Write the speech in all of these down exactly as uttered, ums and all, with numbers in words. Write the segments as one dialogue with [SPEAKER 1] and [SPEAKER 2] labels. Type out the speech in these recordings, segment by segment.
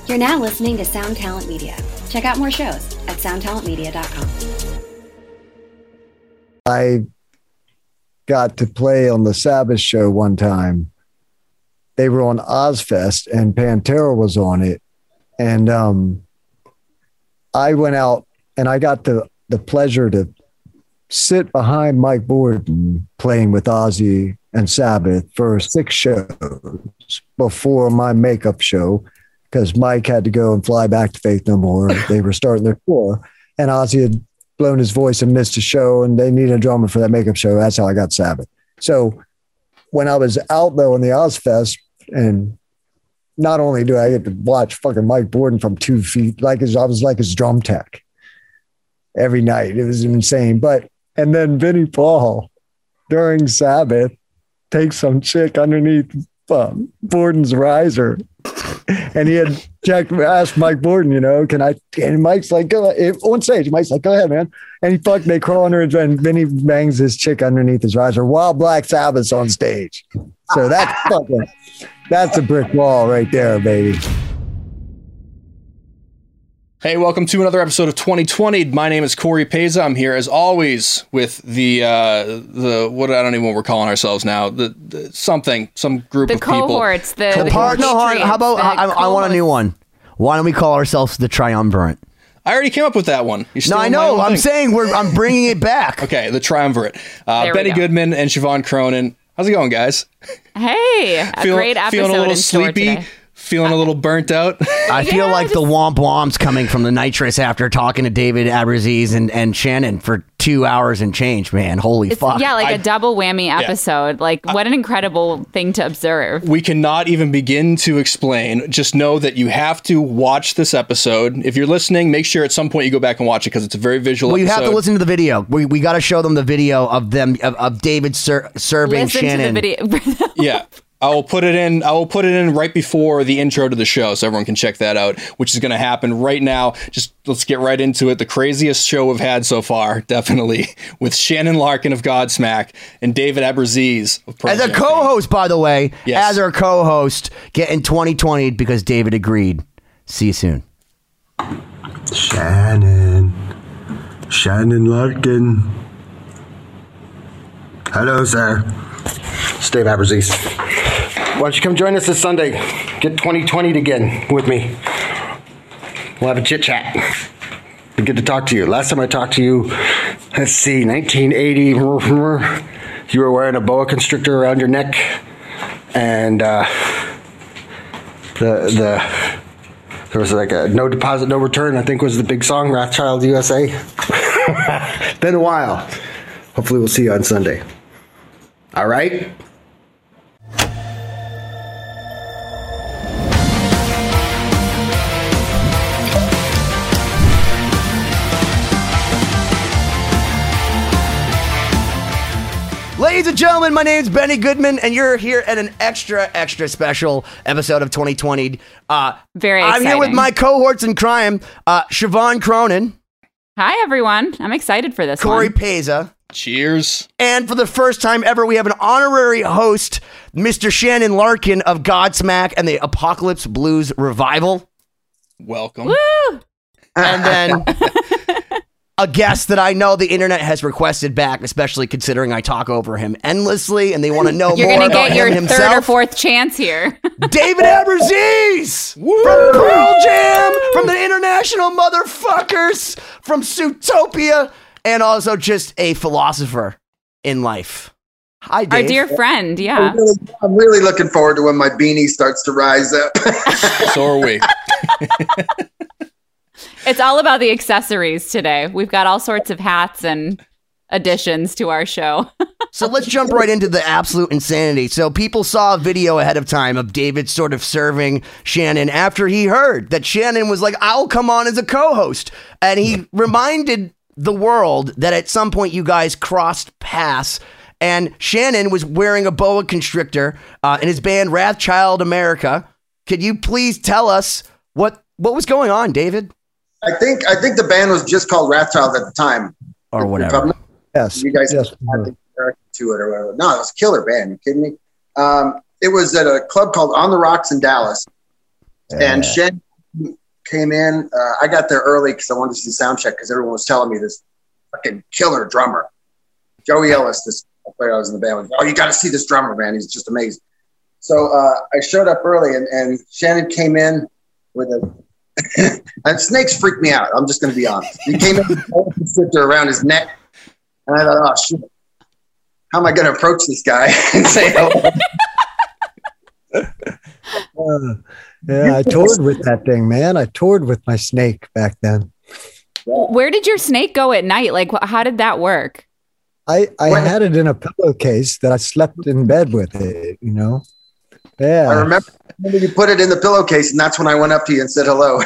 [SPEAKER 1] You're now listening to Sound Talent Media. Check out more shows at sound talent media dot com.
[SPEAKER 2] I got to play on the Sabbath show one time. They were on Ozfest and Pantera was on it. And um, I went out and I got the, the pleasure to sit behind Mike Bordin playing with Ozzy and Sabbath for six shows before my makeup show, because Mike had to go and fly back to Faith No More. They were starting their tour, and Ozzy had blown his voice and missed a show, and they needed a drummer for that makeup show. That's how I got Sabbath. So when I was out, though, in the Ozfest, and not only do I get to watch fucking Mike Bordin from two feet, like his, I was like his drum tech every night. It was insane. But, and then Vinnie Paul, during Sabbath, takes some chick underneath um, Borden's riser. And he had checked, asked Mike Bordin, you know, can I, and Mike's like, go ahead. On stage, Mike's like, go ahead, man. And he fucked, they crawl under his, and then he bangs his chick underneath his riser while Black Sabbath's on stage. So that's fucking, that's a brick wall right there, baby.
[SPEAKER 3] Hey, welcome to another episode of twenty twenty. My name is Corey Peza. I'm here as always with the uh, the what I don't even know what we're calling ourselves now. The, the something some group
[SPEAKER 4] the
[SPEAKER 3] of people.
[SPEAKER 4] Cohorts, the
[SPEAKER 3] Co-
[SPEAKER 4] the
[SPEAKER 5] part, no,
[SPEAKER 4] cohorts.
[SPEAKER 5] how about
[SPEAKER 4] The
[SPEAKER 5] I, I want a new one. Why don't we call ourselves the Triumvirate?
[SPEAKER 3] I already came up with that one. You're
[SPEAKER 5] No, I know. I'm saying we're I'm bringing it back.
[SPEAKER 3] Okay, the Triumvirate. Uh,
[SPEAKER 4] There we
[SPEAKER 3] Benny
[SPEAKER 4] go.
[SPEAKER 3] Goodman and Siobhan Cronin. How's it going, guys?
[SPEAKER 4] Hey, a
[SPEAKER 3] Feel-
[SPEAKER 4] great episode
[SPEAKER 3] feeling a little
[SPEAKER 4] in store
[SPEAKER 3] sleepy.
[SPEAKER 4] today.
[SPEAKER 3] Feeling a little burnt out.
[SPEAKER 5] I feel
[SPEAKER 4] Yeah,
[SPEAKER 5] like
[SPEAKER 4] just-
[SPEAKER 5] the womp womp's coming from the nitrous after talking to David Aberzies and, and Shannon for two hours and change, man. Holy
[SPEAKER 4] It's,
[SPEAKER 5] fuck.
[SPEAKER 4] yeah, like
[SPEAKER 3] I-
[SPEAKER 4] a double whammy episode. Like, what an incredible thing to observe.
[SPEAKER 3] We cannot even begin to explain. Just know that you have to watch this episode. If you're listening, make sure at some point you go back and watch it because it's a very visual
[SPEAKER 5] Well, you
[SPEAKER 3] episode.
[SPEAKER 5] have to listen to the video. We we got to show them the video of them of, of David ser- serving
[SPEAKER 4] Listen
[SPEAKER 5] Shannon.
[SPEAKER 4] to the video.
[SPEAKER 3] Yeah. I will put it in. I will put it in right before the intro to the show, so everyone can check that out, which is going to happen right now. Just let's get right into it. The craziest show we've had so far, definitely, with Shannon Larkin of Godsmack and David Aberzies of Pearl
[SPEAKER 5] As a
[SPEAKER 3] Jam
[SPEAKER 5] co-host, by the way,
[SPEAKER 3] Yes.
[SPEAKER 5] as our co-host, getting twenty twenty because David agreed. See you soon.
[SPEAKER 6] Shannon. Shannon Larkin. Hello, sir. It's Dave Aberzies. Why don't you come join us this Sunday? Get twenty twenty again with me. We'll have a chit chat. Be good to talk to you. Last time I talked to you, let's see, nineteen eighty. You were wearing a boa constrictor around your neck, and uh, the the there was like a no deposit, no return. I think was the big song, Wrathchild U S A. Been a while. Hopefully, we'll see you on Sunday. All right.
[SPEAKER 5] Ladies and gentlemen, my name's Benny Goodman, and you're here at an extra, extra special episode of twenty twenty. Uh,
[SPEAKER 4] Very
[SPEAKER 5] I'm here with
[SPEAKER 4] exciting.
[SPEAKER 5] my cohorts in crime, uh, Siobhan Cronin,
[SPEAKER 4] Hi, everyone. I'm excited for this
[SPEAKER 5] Corey
[SPEAKER 4] one.
[SPEAKER 5] Peza,
[SPEAKER 3] Cheers.
[SPEAKER 5] and for the first time ever, we have an honorary host, Mister Shannon Larkin of Godsmack and the Apocalypse Blues Revival.
[SPEAKER 3] Welcome.
[SPEAKER 4] Woo!
[SPEAKER 5] And then a guest that I know the internet has requested back, especially considering I talk over him endlessly and they want to know
[SPEAKER 4] You're
[SPEAKER 5] more
[SPEAKER 4] going to
[SPEAKER 5] about
[SPEAKER 4] get your
[SPEAKER 5] him
[SPEAKER 4] third or
[SPEAKER 5] himself.
[SPEAKER 4] fourth chance here.
[SPEAKER 5] David Aberzies from Pearl Jam, from the International Motherfuckers, from Zootopia, and also just a philosopher in life. Hi, Dave.
[SPEAKER 4] Our dear friend, yeah.
[SPEAKER 7] I'm really, I'm really looking forward to when my beanie starts to rise up.
[SPEAKER 3] So are we.
[SPEAKER 4] It's all about the accessories today. We've got all sorts of hats and additions to our show.
[SPEAKER 5] So let's jump right into the absolute insanity. So people saw a video ahead of time of David sort of serving Shannon after he heard that Shannon was like, I'll come on as a co-host. And he reminded the world that at some point you guys crossed paths. And Shannon was wearing a boa constrictor uh, in his band Wrathchild America. Could you please tell us what what was going on, David?
[SPEAKER 7] I think I think the band was just called Wrathchild at the time.
[SPEAKER 5] Or
[SPEAKER 7] If
[SPEAKER 5] whatever.
[SPEAKER 7] I'm not-
[SPEAKER 2] Yes.
[SPEAKER 7] You guys
[SPEAKER 2] yes.
[SPEAKER 7] had to direct to it or whatever. No, it was a killer band. You kidding me? Um, it was at a club called On the Rocks in Dallas. And
[SPEAKER 2] Yeah.
[SPEAKER 7] Shannon came in. Uh, I got there early because I wanted to see the sound check because everyone was telling me this fucking killer drummer, Joey Ellis, this player I was in the band with. Oh, you got to see this drummer, man. He's just amazing. So uh, I showed up early, and, and Shannon came in with a and snakes freak me out. I'm just going to be honest. He came in with a sitter around his neck, and I thought, oh, shit. How am I going to approach this guy and say hello?
[SPEAKER 2] uh, yeah, I toured with that thing, man. I toured with my snake back then.
[SPEAKER 4] Where did your snake go at night? Like, wh- how did that work?
[SPEAKER 2] I, I had it in a pillowcase that I slept in bed with it, you know? Yeah.
[SPEAKER 7] I remember, I remember you put it in the pillowcase, and that's when I went up to you and said hello.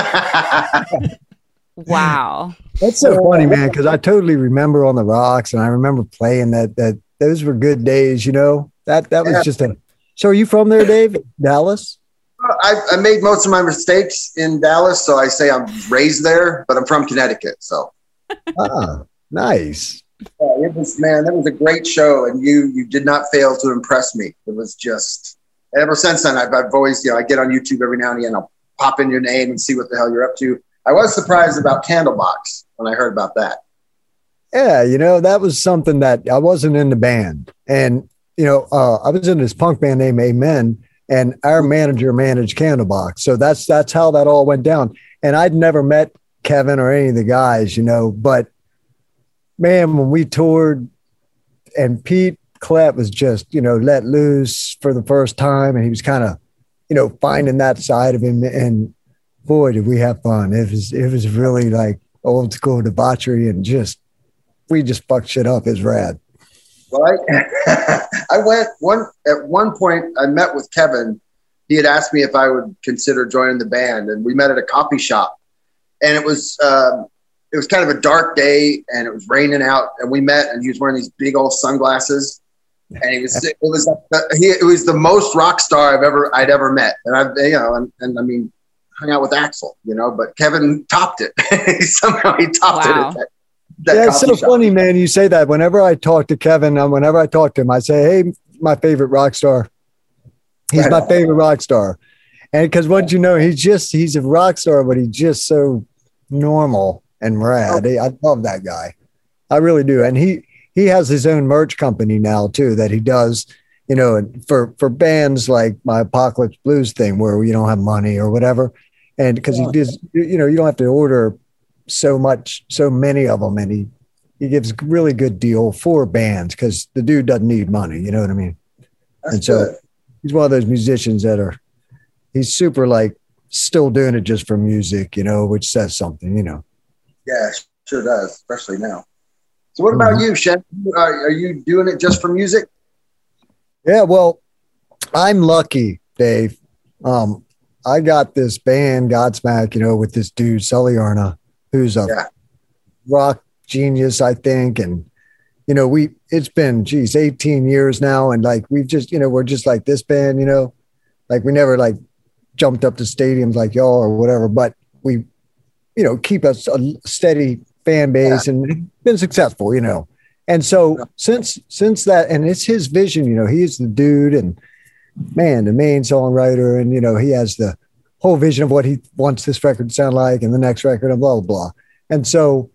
[SPEAKER 4] Wow.
[SPEAKER 2] That's so funny, man, because I totally remember on the rocks, and I remember playing that. That those were good days, you know. That that was
[SPEAKER 7] yeah.
[SPEAKER 2] just a. So, are you from there, Dave? Dallas?
[SPEAKER 7] I, I made most of my mistakes in Dallas, so I say I'm raised there, but I'm from Connecticut. So,
[SPEAKER 2] ah, nice.
[SPEAKER 7] Yeah, it was, man, that was a great show, and you you did not fail to impress me. It was just ever since then. I've, I've always, you know, I get on YouTube every now and again. I'll pop in your name and see what the hell you're up to. I was surprised about Candlebox when I heard about that.
[SPEAKER 2] Yeah, you know, that was something that I wasn't in the band. And, you know, uh, I was in this punk band named Amen, and our manager managed Candlebox. So that's that's how that all went down. And I'd never met Kevin or any of the guys, you know, but man, when we toured and Pete Klepp was just, you know, let loose for the first time, and he was kind of, you know, finding that side of him, and boy, did we have fun. It was, it was really like old school debauchery, and just, we just fucked shit up. It's rad.
[SPEAKER 7] Right. I went one, at one point I met with Kevin. He had asked me if I would consider joining the band, and we met at a coffee shop, and it was, um, it was kind of a dark day, and it was raining out, and we met, and he was wearing these big old sunglasses, and he was, it was, like, he, it was the most rock star I've ever, I'd ever met. And I've, you know, and, and I mean, hung out with Axl, you know, but Kevin topped it. Somehow he topped
[SPEAKER 4] Wow.
[SPEAKER 7] it. At that, that
[SPEAKER 2] Yeah, it's so
[SPEAKER 7] coffee shop.
[SPEAKER 2] funny, man. You say that. Whenever I talk to Kevin, um, whenever I talk to him, I say, hey, my favorite rock star. He's
[SPEAKER 7] Right
[SPEAKER 2] my
[SPEAKER 7] on.
[SPEAKER 2] favorite rock star. And because once you know, he's just, he's a rock star, but he's just so normal and rad.
[SPEAKER 7] Oh.
[SPEAKER 2] I love that guy. I really do. And he, he has his own merch company now too, that he does, you know, and for, for bands like my Apocalypse Blues thing, where you don't have money or whatever. And because he does, you know, you don't have to order so much, so many of them. And he, he gives a really good deal for bands, because the dude doesn't need money. You know what I mean?
[SPEAKER 7] That's
[SPEAKER 2] and so
[SPEAKER 7] good.
[SPEAKER 2] he's one of those musicians that are, he's super like still doing it just for music, you know, which says something, you know.
[SPEAKER 7] Yeah, sure does, especially now. So what about
[SPEAKER 2] Mhm.
[SPEAKER 7] you, Shen? Are, are you doing it just for music?
[SPEAKER 2] Yeah, well, I'm lucky, Dave. Um, I got this band, Godsmack, you know, with this dude, Sully Arna, who's a
[SPEAKER 7] Yeah.
[SPEAKER 2] rock genius, I think. And, you know, we, it's been, geez, eighteen years now. And like, we've just, you know, we're just like this band, you know, like we never like jumped up to stadiums like y'all or whatever, but we, you know, keep us a steady fan base yeah. and been successful, you know. And so yeah. since, since that, and it's his vision, you know, he's the dude and man, the main songwriter, and, you know, he has the whole vision of what he wants this record to sound like and the next record and blah, blah, blah. And so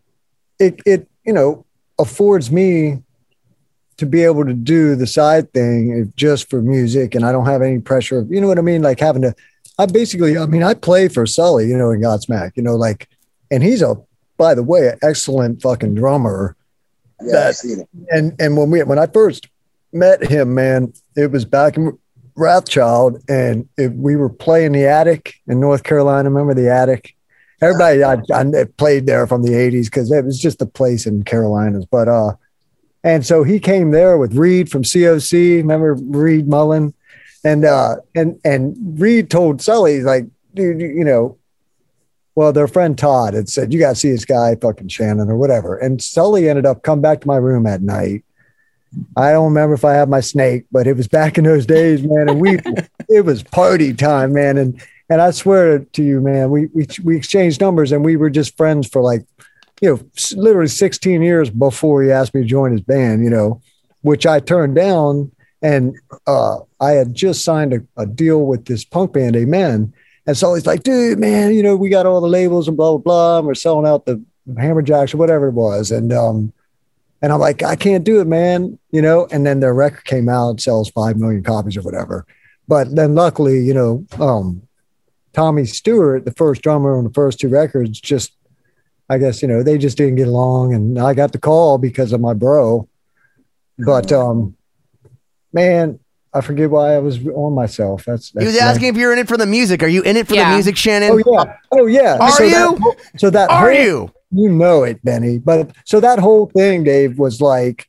[SPEAKER 2] it, it, you know, affords me to be able to do the side thing just for music. And I don't have any pressure of, you know what I mean? Like having to, I basically, I mean, I play for Sully, you know, in Godsmack, you know, like, and he's a, by the way, an excellent fucking drummer.
[SPEAKER 7] Yeah,
[SPEAKER 2] that,
[SPEAKER 7] I've seen it.
[SPEAKER 2] And, and when we, when I first met him, man, it was back in Wrathchild, and it, we were playing the Attic in North Carolina. Remember the Attic? Everybody I, I played there from the eighties because it was just a place in Carolinas. But, uh, and so he came there with Reed from C O C. Remember Reed Mullen? And, uh, and, and Reed told Sully, like, dude, you know, well, their friend Todd had said, you got to see this guy, fucking Shannon or whatever. And Sully ended up come back to my room at night. I don't remember if I had my snake, but it was back in those days, man. And we, it was party time, man. And, and I swear to you, man, we, we, we exchanged numbers, and we were just friends for like, you know, literally sixteen years before he asked me to join his band, you know, which I turned down. And uh, I had just signed a, a deal with this punk band, Amen. And so he's like, dude, man, you know, we got all the labels and blah, blah, blah. And we're selling out the Hammerjacks or whatever it was. And, um, and I'm like, I can't do it, man. You know, and then their record came out, sells five million copies or whatever. But then luckily, you know, um, Tommy Stewart, the first drummer on the first two records, just, I guess, you know, they just didn't get along. And I got the call because of my bro. But, um, man, I forget why I was on myself. That's, that's
[SPEAKER 5] he was asking like, if you're in it for the music. Are you in it for
[SPEAKER 4] yeah.
[SPEAKER 5] the music, Shannon?
[SPEAKER 2] Oh yeah, oh yeah.
[SPEAKER 5] Are
[SPEAKER 2] so
[SPEAKER 5] you?
[SPEAKER 2] That, so that
[SPEAKER 5] are
[SPEAKER 2] whole,
[SPEAKER 5] you?
[SPEAKER 2] You know it, Benny. But so that whole thing, Dave, was like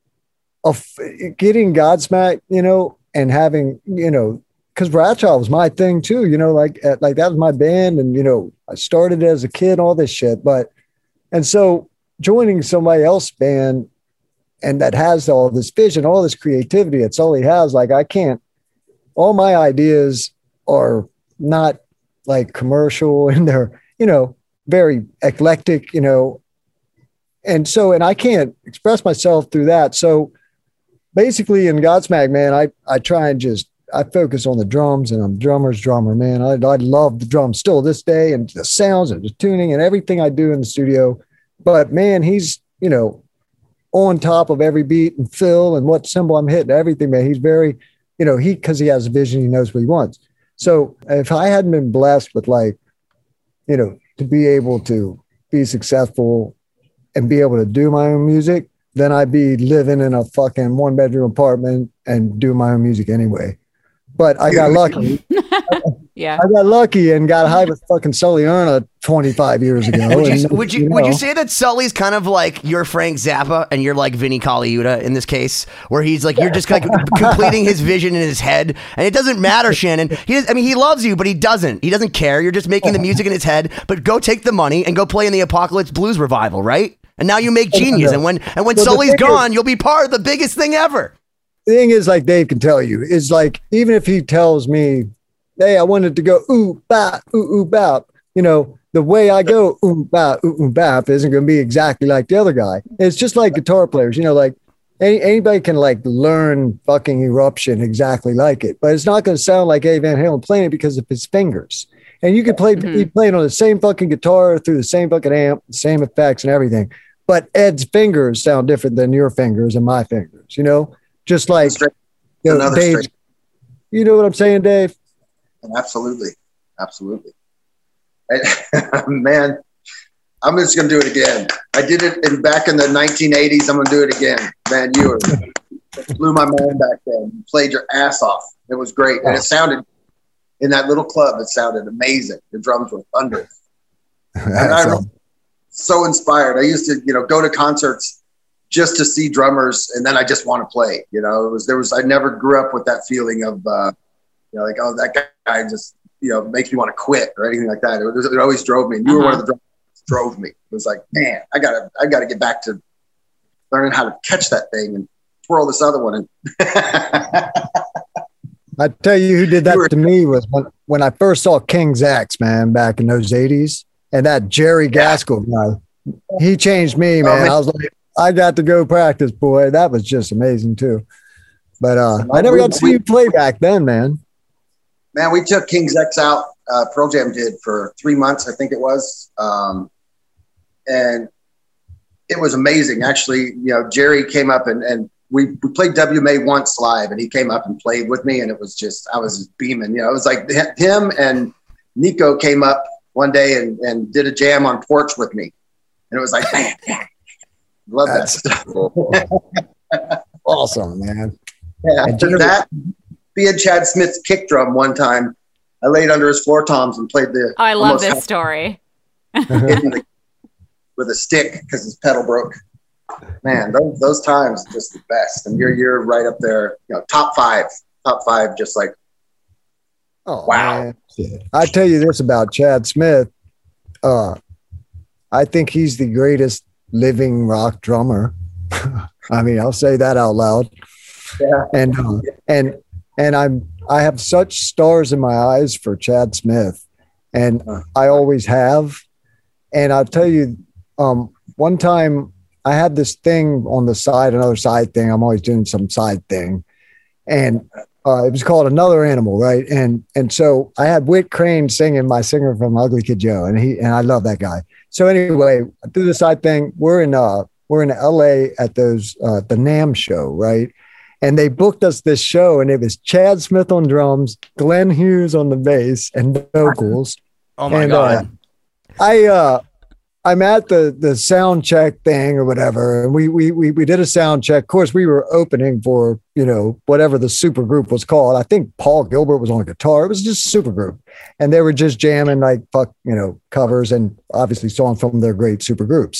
[SPEAKER 2] a f- getting Godsmack, you know, and having, you know, because Bradshaw was my thing too. You know, like like that was my band, and you know, I started as a kid, all this shit. But and so joining somebody else's band. And that has all this vision, all this creativity. It's all he has. Like, I can't, all my ideas are not like commercial and they're, you know, very eclectic, you know. And so, and I can't express myself through that. So basically in Godsmack, man, I, I try and just, I focus on the drums, and I'm drummer's drummer, man. I, I love the drums still this day, and the sounds and the tuning and everything I do in the studio. But man, he's, you know, on top of every beat and fill and what cymbal I'm hitting, everything, man. He's very, you know, he, cause he has a vision, he knows what he wants. So if I hadn't been blessed with like, you know, to be able to be successful and be able to do my own music, then I'd be living in a fucking one bedroom apartment and do my own music anyway. But I got lucky.
[SPEAKER 4] Yeah,
[SPEAKER 2] I got lucky and got high with fucking Sully Erna twenty-five years ago.
[SPEAKER 5] Would you,
[SPEAKER 2] and,
[SPEAKER 5] would you,
[SPEAKER 2] you know,
[SPEAKER 5] would you say that Sully's kind of like your Frank Zappa and you're like Vinnie Colaiuta in this case, where he's like, you're just like completing his vision in his head, and it doesn't matter, Shannon. He does, I mean, he loves you, but he doesn't. He doesn't care. You're just making the music in his head, but go take the money and go play in the Apocalypse Blues revival, right? And now you make genius. And when and when
[SPEAKER 2] well,
[SPEAKER 5] Sully's gone,
[SPEAKER 2] is,
[SPEAKER 5] you'll be part of the biggest thing ever.
[SPEAKER 2] The thing is, like Dave can tell you, is like, even if he tells me, hey, I wanted to go ooh bap, ooh ooh bap, you know, the way I go ooh bap, ooh ooh bap isn't going to be exactly like the other guy. It's just like guitar players, you know, like any, anybody can like learn fucking Eruption exactly like it, but it's not going to sound like Eddie Van Halen playing it because of his fingers. And you could play, mm-hmm. he played on the same fucking guitar through the same fucking amp, same effects and everything. But Ed's fingers sound different than your fingers and my fingers, you know, just like, you know, Dave, you know what I'm saying, Dave?
[SPEAKER 7] Absolutely. Absolutely. Man, I'm just going to do it again. I did it in back in the nineteen eighties. I'm going to do it again. Man, you were, blew my mind back then. You played your ass off. It was great. And it sounded, in that little club, it sounded amazing. The drums were thunder. And I was so inspired. I used to, you know, go to concerts just to see drummers, and then I just want to play. You know, it was, there was, I never grew up with that feeling of, uh, you know, like, oh, that guy just, you know, makes me want to quit or anything like that. It, was, it always drove me. And you uh-huh. were one of the drummers that drove me. It was like, man, I gotta, I gotta get back to learning how to catch that thing and twirl this other one. And
[SPEAKER 2] I tell you, who did that were, to me was when, when I first saw King's X, man, back in those eighties, and that Jerry Gaskell guy, he changed me, man. Oh, man. I was like, I got to go practice, boy. That was just amazing too. But uh, I never got to see you play back then, man.
[SPEAKER 7] Man, we took King's X out. Uh, Pearl Jam did for three months, I think it was, um, and it was amazing. Actually, you know, Jerry came up and and we, we played W M A once live, and he came up and played with me, and it was just, I was just beaming. You know, it was like him and Nico came up one day and, and did a jam on Porch with me, and it was like, man, love that stuff.
[SPEAKER 2] Awesome, man.
[SPEAKER 7] Yeah, after that, being Chad Smith's kick drum one time, I laid under his floor toms and played the.
[SPEAKER 4] Oh, I love this story.
[SPEAKER 7] the, with a stick because his pedal broke. Man, those those times are just the best, and you're you're right up there. You know, top five, top five, just like.
[SPEAKER 2] Oh
[SPEAKER 7] wow!
[SPEAKER 2] Man. I tell you this about Chad Smith. Uh, I think he's the greatest living rock drummer. I mean, I'll say that out loud.
[SPEAKER 7] Yeah.
[SPEAKER 2] And uh, and and I'm I have such stars in my eyes for Chad Smith, and I always have. And I'll tell you, um, one time I had this thing on the side, another side thing. I'm always doing some side thing, and Uh, it was called Another Animal, right? And and so I had Whit Crane singing, my singer from Ugly Kid Joe, and he and I love that guy. So anyway, I do the side thing. We're in uh we're in L A at those uh, the NAMM show, right? And they booked us this show, and it was Chad Smith on drums, Glenn Hughes on the bass and vocals.
[SPEAKER 5] Oh my
[SPEAKER 2] and,
[SPEAKER 5] god!
[SPEAKER 2] Uh, I uh I'm at the the sound check thing or whatever, and we we we we did a sound check. Of course, we were opening for, you know, whatever the super group was called. I think Paul Gilbert was on guitar. It was just a super group, and they were just jamming like fuck, you know, covers and obviously songs from their great super groups.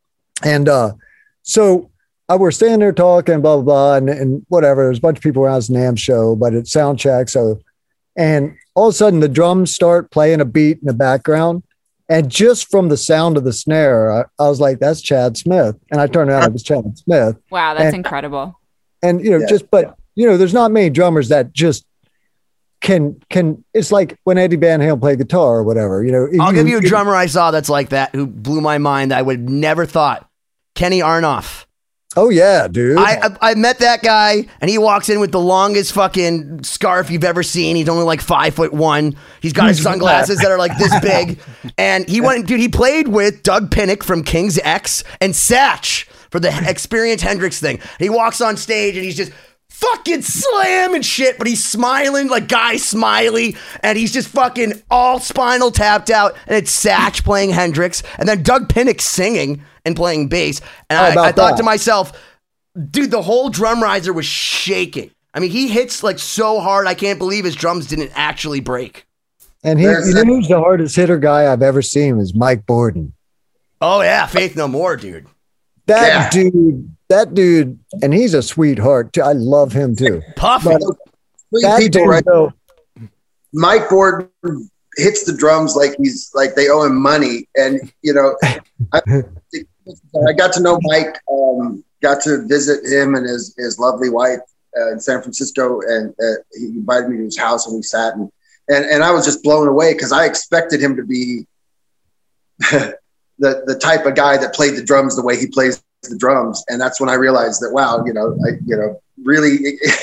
[SPEAKER 2] And uh, so I were standing there talking, blah blah blah, and, and whatever. There's a bunch of people around this NAMM show, but it's sound check. So, and all of a sudden the drums start playing a beat in the background. And just from the sound of the snare, I, I was like, that's Chad Smith. And I turned around, it was Chad Smith.
[SPEAKER 4] Wow, that's
[SPEAKER 2] and,
[SPEAKER 4] incredible.
[SPEAKER 2] And, you know,
[SPEAKER 7] yeah.
[SPEAKER 2] just, but, you know, there's not many drummers that just can, can, it's like when Eddie Van Halen played guitar or whatever, you know.
[SPEAKER 5] I'll
[SPEAKER 2] you,
[SPEAKER 5] give you a
[SPEAKER 2] you,
[SPEAKER 5] drummer I saw that's like that, who blew my mind. I would never thought. Kenny Arnoff.
[SPEAKER 2] Oh, yeah, dude.
[SPEAKER 5] I, I I met that guy, and he walks in with the longest fucking scarf you've ever seen. He's only like five foot one. He's got his sunglasses that are like this big. And he went, dude, he played with Doug Pinnick from King's X and Satch for the Experience Hendrix thing. He walks on stage, and he's just fucking slamming shit, but he's smiling like Guy Smiley, and he's just fucking all spinal tapped out. And it's Satch playing Hendrix, and then Doug Pinnick singing and playing bass. And
[SPEAKER 2] How
[SPEAKER 5] I,
[SPEAKER 2] about
[SPEAKER 5] I thought
[SPEAKER 2] that?
[SPEAKER 5] to myself, dude, the whole drum riser was shaking. I mean, he hits like so hard, I can't believe his drums didn't actually break.
[SPEAKER 2] and he,
[SPEAKER 7] There's
[SPEAKER 2] you
[SPEAKER 7] that-
[SPEAKER 2] know who's the hardest hitter guy I've ever seen was Mike Borden.
[SPEAKER 5] Oh yeah, Faith No More, dude.
[SPEAKER 2] That
[SPEAKER 7] Yeah.
[SPEAKER 2] dude, that dude, and he's a sweetheart too. I love him too.
[SPEAKER 5] Puffy.
[SPEAKER 2] But
[SPEAKER 7] Three
[SPEAKER 2] that
[SPEAKER 7] people,
[SPEAKER 2] dude,
[SPEAKER 7] right?
[SPEAKER 2] though,
[SPEAKER 7] Mike Borden hits the drums like he's like they owe him money, and you know, I, I got to know Mike. Um, got to visit him and his his lovely wife uh, in San Francisco, and uh, he invited me to his house, and we sat and and, and I was just blown away because I expected him to be the the type of guy that played the drums the way he plays the drums, and that's when I realized that wow, you know, I you know really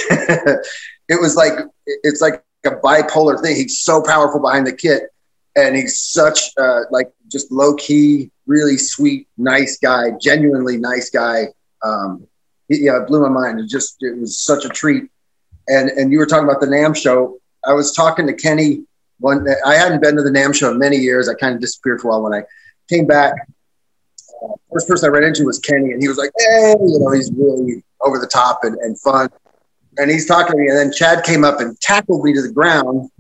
[SPEAKER 7] it was like it's like a bipolar thing. He's so powerful behind the kit, and he's such uh, like just low key, really sweet, nice guy, genuinely nice guy. Um, he, yeah, it blew my mind. It just it was such a treat. And and you were talking about the NAMM show. I was talking to Kenny one. I hadn't been to the NAMM show in many years. I kind of disappeared for a while. When I came back, uh, first person I ran into was Kenny, and he was like, "Hey, you know, he's really over the top and, and fun." And he's talking to me, and then Chad came up and tackled me to the ground.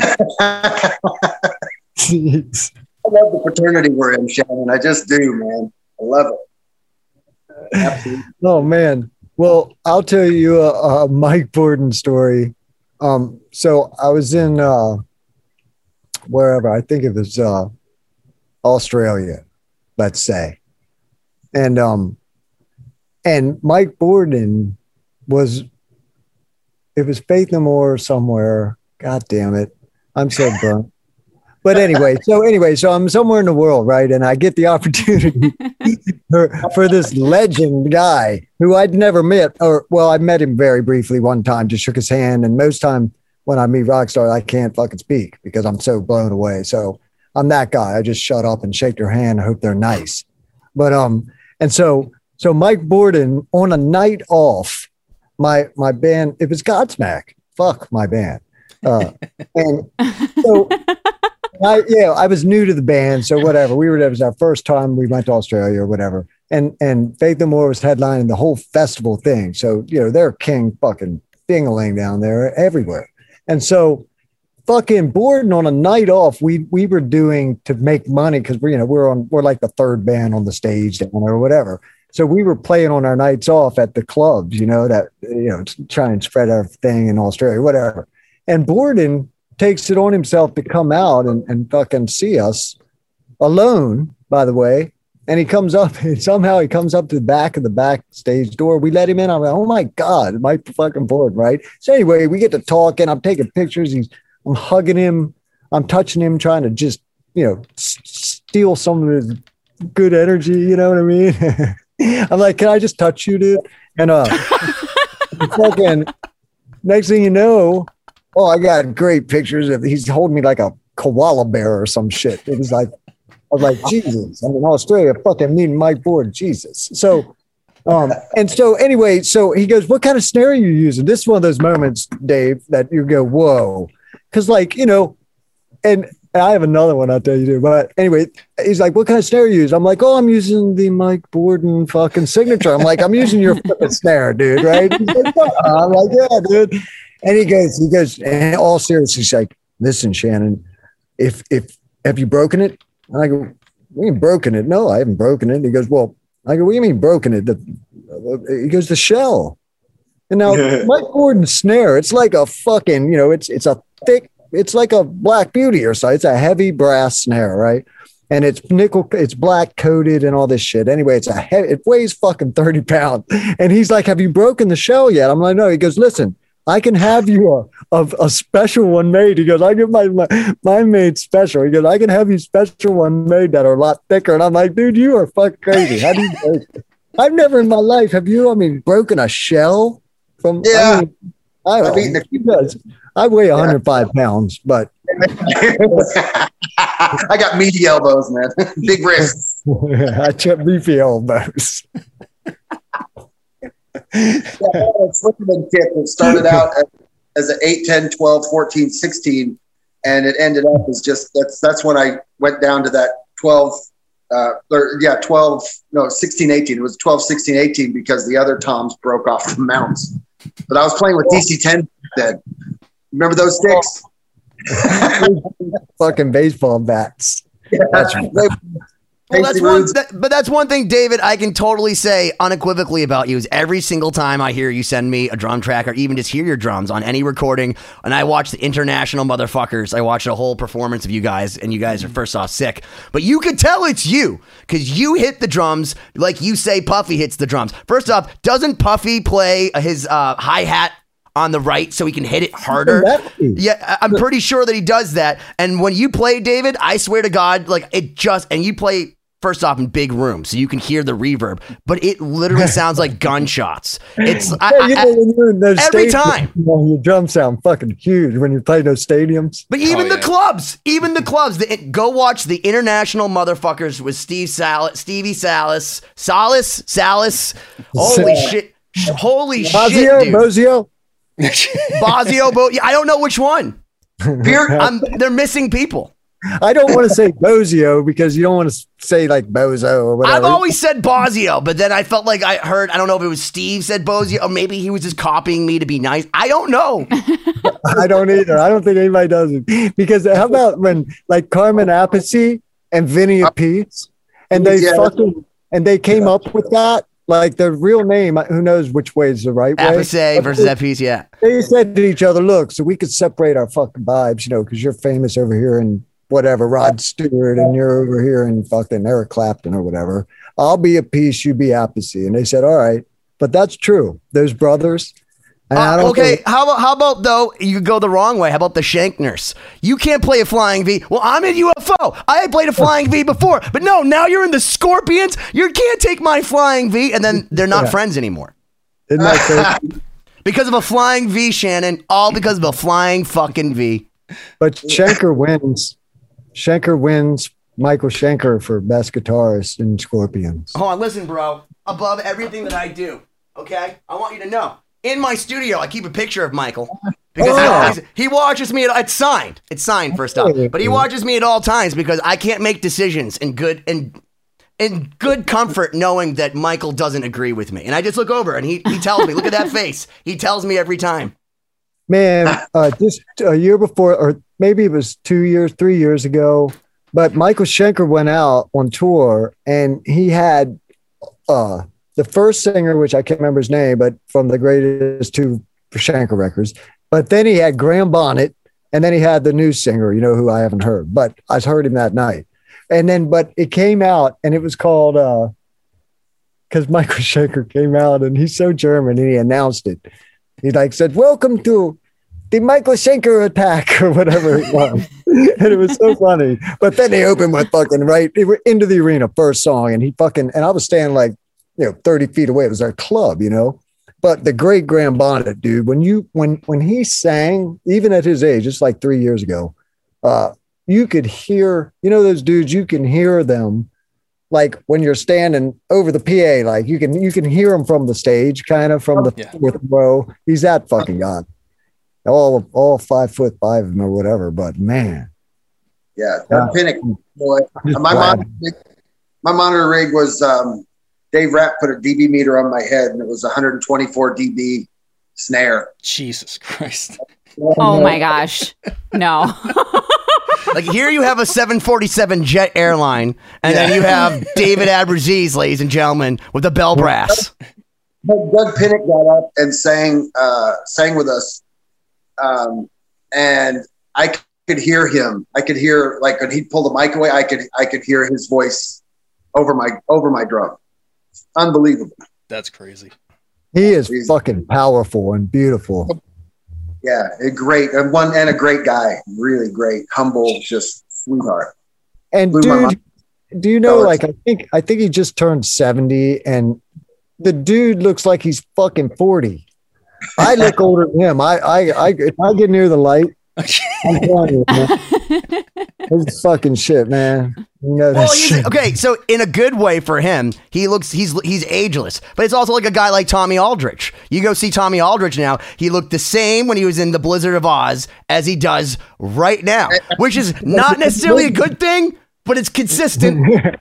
[SPEAKER 2] jeez.
[SPEAKER 7] I love the fraternity we're in, Shannon. I just do, man. I love it. Absolutely.
[SPEAKER 2] Oh man. Well, I'll tell you a, a Mike Borden story. Um, so I was in uh, wherever, I think it was uh, Australia, let's say, and um, and Mike Borden was. It was Faith No More somewhere. God damn it, I'm so burnt. But anyway, so anyway, so I'm somewhere in the world, right? And I get the opportunity for, for this legend guy who I'd never met, or well, I met him very briefly one time, just shook his hand. And most time when I meet rock stars, I can't fucking speak because I'm so blown away. So I'm that guy. I just shut up and shake their hand. I hope they're nice. But um, and so so Mike Borden on a night off, my my band, it was Godsmack. Fuck my band. Uh, and so. I, yeah, I was new to the band, so whatever. We were, it was our first time we went to Australia or whatever. And and Faith No More was headlining the whole festival thing. So, you know, they're king fucking ding-a-ling down there everywhere. And so fucking Borden on a night off, we we were doing to make money because we, you know, we're on we're like the third band on the stage down there or whatever. So we were playing on our nights off at the clubs, you know, that, you know, try and spread our thing in Australia, whatever. And Borden takes it on himself to come out and, and fucking see us alone, by the way. And he comes up and somehow he comes up to the back of the backstage door. We let him in. I'm like, oh my God, my fucking board, right? So anyway, we get to talk and I'm taking pictures. He's, I'm hugging him. I'm touching him, trying to just, you know, s- steal some of his good energy. You know what I mean? I'm like, can I just touch you, dude? And uh, fucking, next thing you know, oh, I got great pictures of he's holding me like a koala bear or some shit. It was like, I was like, Jesus, I'm in Australia, fucking meeting Mike Board, Jesus. So, um, and so anyway, so he goes, what kind of snare are you using? This is one of those moments, Dave, that you go, whoa. Cause like, you know, and I have another one I'll tell you too. But anyway, he's like, what kind of snare you use? I'm like, oh, I'm using the Mike Borden fucking signature. I'm like, I'm using your fucking snare, dude, right? He's like, oh. I'm like, yeah, dude. And he goes, he goes, and all serious, he's like, listen, Shannon, if, if, have you broken it? And I go, we ain't broken it. No, I haven't broken it. He goes, well, I go, what do you mean broken it? The, he goes, the shell. And now Mike Borden snare, it's like a fucking, you know, it's, it's a thick, it's like a Black Beauty or so. It's a heavy brass snare, right? And it's nickel, it's black coated and all this shit. Anyway, it's a heavy, it weighs fucking thirty pounds. And he's like, have you broken the shell yet? I'm like, no. He goes, listen, I can have you a, a, a special one made. He goes, I get my, my mine made special. He goes, I can have you special one made that are a lot thicker. And I'm like, dude, you are fucking crazy. How do you break it? I've never in my life, have you, I mean, broken a shell from,
[SPEAKER 7] Yeah.
[SPEAKER 2] I, mean, I don't
[SPEAKER 7] I've
[SPEAKER 2] know. He does. I weigh one hundred five pounds, but
[SPEAKER 7] I got meaty elbows, man. Big wrists.
[SPEAKER 2] I took beefy elbows.
[SPEAKER 7] Yeah, a Slickerman kit that started out as, as an eight, ten, twelve, fourteen, sixteen, and it ended up as just that's that's when I went down to that twelve, uh, or yeah, twelve, no, sixteen, eighteen. It was twelve, sixteen, eighteen because the other toms broke off the mounts. But I was playing with D C ten then. Remember those sticks?
[SPEAKER 2] Fucking baseball bats.
[SPEAKER 7] Yeah.
[SPEAKER 2] That's right.
[SPEAKER 5] Well, that's one, that, but that's one thing, David, I can totally say unequivocally about you is every single time I hear you send me a drum track or even just hear your drums on any recording, and I watch the International Motherfuckers, I watch a whole performance of you guys, and you guys are first off sick, but you could tell it's you because you hit the drums like you say Puffy hits the drums. First off, doesn't Puffy play his uh, hi-hat on the right so he can hit it harder? Yeah, I'm pretty sure that he does that. And when you play, David, I swear to God, like it just, and you play first off in big rooms so you can hear the reverb, but it literally sounds like gunshots. It's
[SPEAKER 2] Yeah,
[SPEAKER 5] I,
[SPEAKER 2] you know,
[SPEAKER 5] I,
[SPEAKER 2] when you're in those
[SPEAKER 5] every
[SPEAKER 2] stadiums,
[SPEAKER 5] time.
[SPEAKER 2] you know, your drums sound fucking huge when you play those stadiums.
[SPEAKER 5] But even
[SPEAKER 3] Oh,
[SPEAKER 5] the
[SPEAKER 3] yeah.
[SPEAKER 5] clubs, even the clubs, the, go watch the International Motherfuckers with Steve Salas, Stevie Salas, Salas, Salas. Holy
[SPEAKER 2] Sa-
[SPEAKER 5] shit. Holy
[SPEAKER 2] Bozio,
[SPEAKER 5] shit, dude.
[SPEAKER 2] Bozio.
[SPEAKER 5] Bozio, Bo- I don't know which one. I'm, they're missing people.
[SPEAKER 2] I don't want to say Bozio because you don't want to say like Bozo or whatever.
[SPEAKER 5] I've always said Bozio, but then I felt like I heard, I don't know if it was Steve said Bozio, or maybe he was just copying me to be nice. I don't know.
[SPEAKER 2] I don't either. I don't think anybody does it. Because how about when like Carmen Appice and Vinny Appice and they
[SPEAKER 7] Yeah.
[SPEAKER 2] fucking and they came up with that? Like the real name, who knows which way is the right way?
[SPEAKER 5] Appice versus Appice, yeah.
[SPEAKER 2] They said to each other, look, so we could separate our fucking vibes, you know, because you're famous over here in whatever, Rod Stewart, and you're over here in fucking Eric Clapton or whatever. I'll be Appice, you be Appice. And they said, all right. But that's true. Those brothers. And I
[SPEAKER 5] Uh,
[SPEAKER 2] don't
[SPEAKER 5] okay,
[SPEAKER 2] think-
[SPEAKER 5] how about how about though? You could go the wrong way. How about the Shankners? You can't play a flying V. Well, I'm in U F O. I had played a flying V before, but no, now you're in the Scorpions. You can't take my flying V, and then they're not
[SPEAKER 2] Yeah.
[SPEAKER 5] friends anymore
[SPEAKER 2] Isn't that crazy?
[SPEAKER 5] because of a flying V, Shannon. All because of a flying fucking V.
[SPEAKER 2] But Schenker wins. Schenker wins Michael Schenker for best guitarist in Scorpions.
[SPEAKER 5] Hold on, listen, bro. Above everything that I do, okay, I want you to know. In my studio, I keep a picture of Michael because he,
[SPEAKER 2] Oh.
[SPEAKER 5] always, he watches me. At, it's signed. It's signed first off, but he watches me at all times because I can't make decisions in good and in good comfort, knowing that Michael doesn't agree with me. And I just look over and he he tells me, "Look at that face." He tells me every time.
[SPEAKER 2] Man, uh, just a year before, or maybe it was two years, three years ago, but Michael Schenker went out on tour and he had uh, the first singer, which I can't remember his name, but from the greatest two Schenker records. But then he had Graham Bonnet, and then he had the new singer, you know, who I haven't heard, but I heard him that night. And then, but it came out and it was called, uh, because Michael Schenker came out and he's so German and he announced it. He like said, welcome to the Michael Schenker attack or whatever it was. And it was so funny. But then they opened with fucking right they were into the arena, first song. And he fucking, and I was standing like, you know, thirty feet away. It was our club, you know? But the great Graham Bonnet, dude, when you when when he sang, even at his age, just like three years ago, uh, you could hear, you know, those dudes, you can hear them like when you're standing over the P A, like you can you can hear him from the stage, kind of from the
[SPEAKER 3] Yeah.
[SPEAKER 2] fourth row. He's that fucking god. All all five foot five of them or whatever, but man.
[SPEAKER 7] Yeah, Doug Pinnick. Boy, my monitor, my monitor rig was um, Dave Rapp put a D B meter on my head, and it was one hundred twenty-four D B snare.
[SPEAKER 3] Jesus Christ.
[SPEAKER 4] Oh my gosh. No.
[SPEAKER 5] Like here you have a seven forty-seven Jet airline, and yeah. then you have David Abraziz, ladies and gentlemen, with the bell brass.
[SPEAKER 7] Doug Pinnick got up and sang uh, sang with us, um, and I could hear him. I could hear, like, when he'd pull the mic away, I could I could hear his voice over my over my drum. Unbelievable.
[SPEAKER 3] That's crazy.
[SPEAKER 2] He is He's, fucking powerful and beautiful.
[SPEAKER 7] Yeah, a great and one and a great guy. Really great, humble, just sweetheart.
[SPEAKER 2] And Blew dude, do you know? Like, I think I think he just turned seventy, and the dude looks like he's fucking forty. I look older than him. I, I, I if I get near the light, I'm telling you, man. It's fucking shit, man. You know that
[SPEAKER 5] well,
[SPEAKER 2] shit.
[SPEAKER 5] Okay, so in a good way for him, he looks he's he's ageless. But it's also like a guy like Tommy Aldrich. You go see Tommy Aldrich now, he looked the same when he was in the Blizzard of Oz as he does right now, which is not necessarily a good thing, but it's consistent.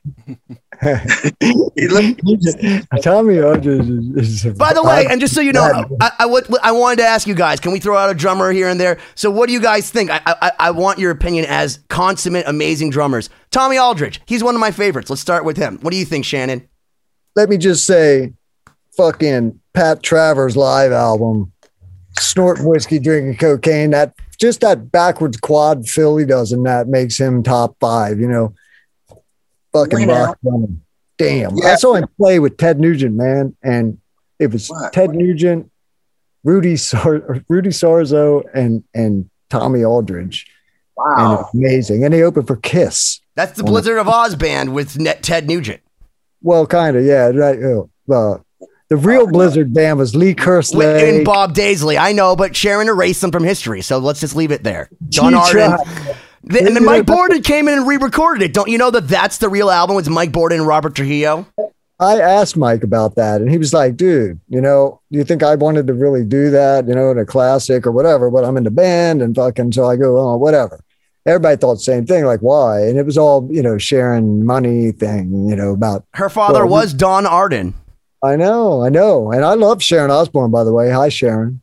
[SPEAKER 2] Tommy Aldrich is, is
[SPEAKER 5] by the way, and just so you know, I, I, what, I wanted to ask you guys, can we throw out a drummer here and there? So what do you guys think? I, I, I want your opinion as consummate, amazing drummers. Tommy Aldrich, he's one of my favorites. Let's start with him. What do you think, Shannon?
[SPEAKER 2] Let me just say, fucking Pat Travers live album, snorting whiskey, drinking cocaine, that just that backwards quad fill he does in that makes him top five, you know. Fucking rock drumming. Damn. Yeah. I saw him play with Ted Nugent, man. And it was what? Ted what? Nugent, Rudy Sar- Rudy Sarzo, and and Tommy Aldridge.
[SPEAKER 7] Wow.
[SPEAKER 2] And it's amazing. And he opened for Kiss.
[SPEAKER 5] That's the Blizzard of Oz band with Net- Ted Nugent.
[SPEAKER 2] Well, kind of, yeah. Right. Uh, the real Blizzard band was Lee Kerslake.
[SPEAKER 5] And Bob Daisley. I know, but Sharon erased them from history. So let's just leave it there. Don Arden. The, and then Mike Borden came in and re-recorded it. Don't you know that that's the real album? It's Mike Borden and Robert Trujillo.
[SPEAKER 2] I asked Mike about that, and he was like, dude, you know, do you think I wanted to really do that, you know, in a classic or whatever, but I'm in the band and fucking, so I go, oh, whatever. Everybody thought the same thing, like, why? And it was all, you know, sharing money thing, you know, about.
[SPEAKER 5] Her father well, was Don Arden.
[SPEAKER 2] I know, I know. And I love Sharon Osbourne, by the way. Hi, Sharon.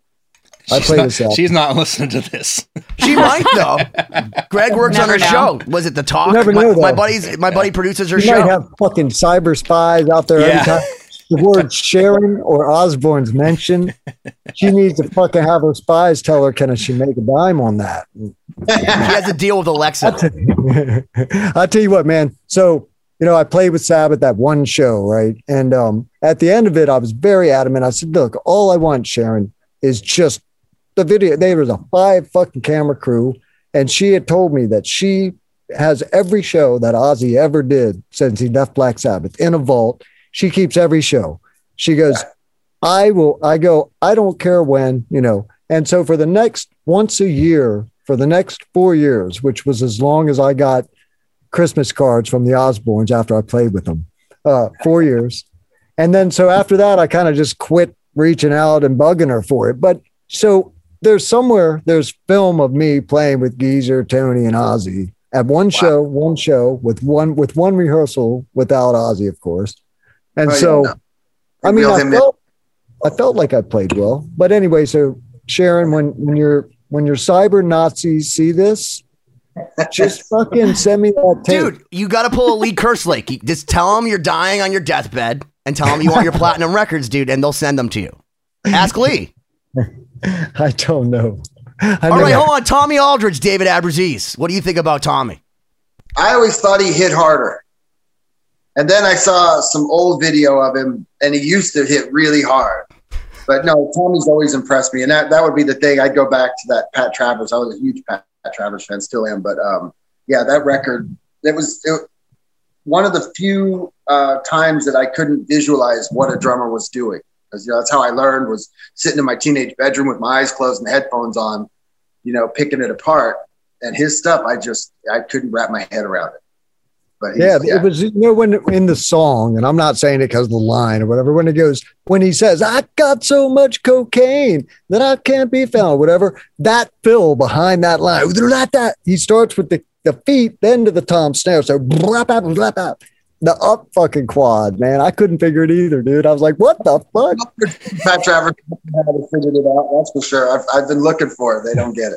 [SPEAKER 2] I
[SPEAKER 3] she's,
[SPEAKER 2] play
[SPEAKER 3] not,
[SPEAKER 2] this out.
[SPEAKER 3] She's not listening to this.
[SPEAKER 5] She might though. Greg works
[SPEAKER 4] never
[SPEAKER 5] on her
[SPEAKER 4] know.
[SPEAKER 5] show. Was it The Talk?
[SPEAKER 2] You never
[SPEAKER 5] my,
[SPEAKER 2] know,
[SPEAKER 5] my buddy's my buddy produces her
[SPEAKER 2] you
[SPEAKER 5] show.
[SPEAKER 2] Might have fucking cyber spies out there
[SPEAKER 3] Yeah.
[SPEAKER 2] every time the word Sharon or Osborne's mentioned. She needs to fucking have her spies tell her, can she make a dime on that?
[SPEAKER 5] She has a deal with Alexa.
[SPEAKER 2] I'll tell you, I'll tell you what, man. So, you know, I played with Sabbath that one show, right? And um, at the end of it, I was very adamant. I said, look, all I want, Sharon, is just the video. There was a five fucking camera crew, and she had told me that she has every show that Ozzy ever did since he left Black Sabbath in a vault. She keeps every show. She goes, I will, I go, I don't care when, you know. And so for the next once a year, for the next four years, which was as long as I got Christmas cards from the Osbournes after I played with them, uh, four years. And then, so after that, I kind of just quit reaching out and bugging her for it. But so there's somewhere, there's film of me playing with Geezer, Tony, and Ozzy at one wow. show, one show with one, with one rehearsal without Ozzy, of course. And oh, so, yeah, no. I mean, I felt, I felt like I played well, but anyway, so Sharon, when, when you're, when your cyber Nazis see this, just fucking send me that tape.
[SPEAKER 5] Dude, you got to pull a Lee Kerslake. Just tell them you're dying on your deathbed and tell them you want your platinum records, dude, and they'll send them to you. Ask Lee.
[SPEAKER 2] I don't know. I
[SPEAKER 5] All right, hold on. Tommy Aldridge, David Abraziz. What do you think about Tommy?
[SPEAKER 7] I always thought he hit harder. And then I saw some old video of him, and he used to hit really hard. But no, Tommy's always impressed me. And that, that would be the thing. I'd go back to that Pat Travers. I was a huge Pat, Pat Travers fan, still am. But um, yeah, that record, it was it, one of the few uh, times that I couldn't visualize what a drummer was doing. Because, you know, that's how I learned, was sitting in my teenage bedroom with my eyes closed and headphones on, you know, picking it apart. And his stuff, I just, I couldn't wrap my head around it. But
[SPEAKER 2] yeah, yeah, it was, you know, when in the song, and I'm not saying it because of the line or whatever, when it goes, when he says, I got so much cocaine that I can't be found, whatever, that fill behind that line, that, he starts with the, the feet, then to the tom snare. So blah, blah, blah, blah, the up fucking quad, man. I couldn't figure it either, dude. I was like, what the fuck?
[SPEAKER 7] Pat Travers haven't figured it out, that's for sure. I've, I've been looking for it. They don't get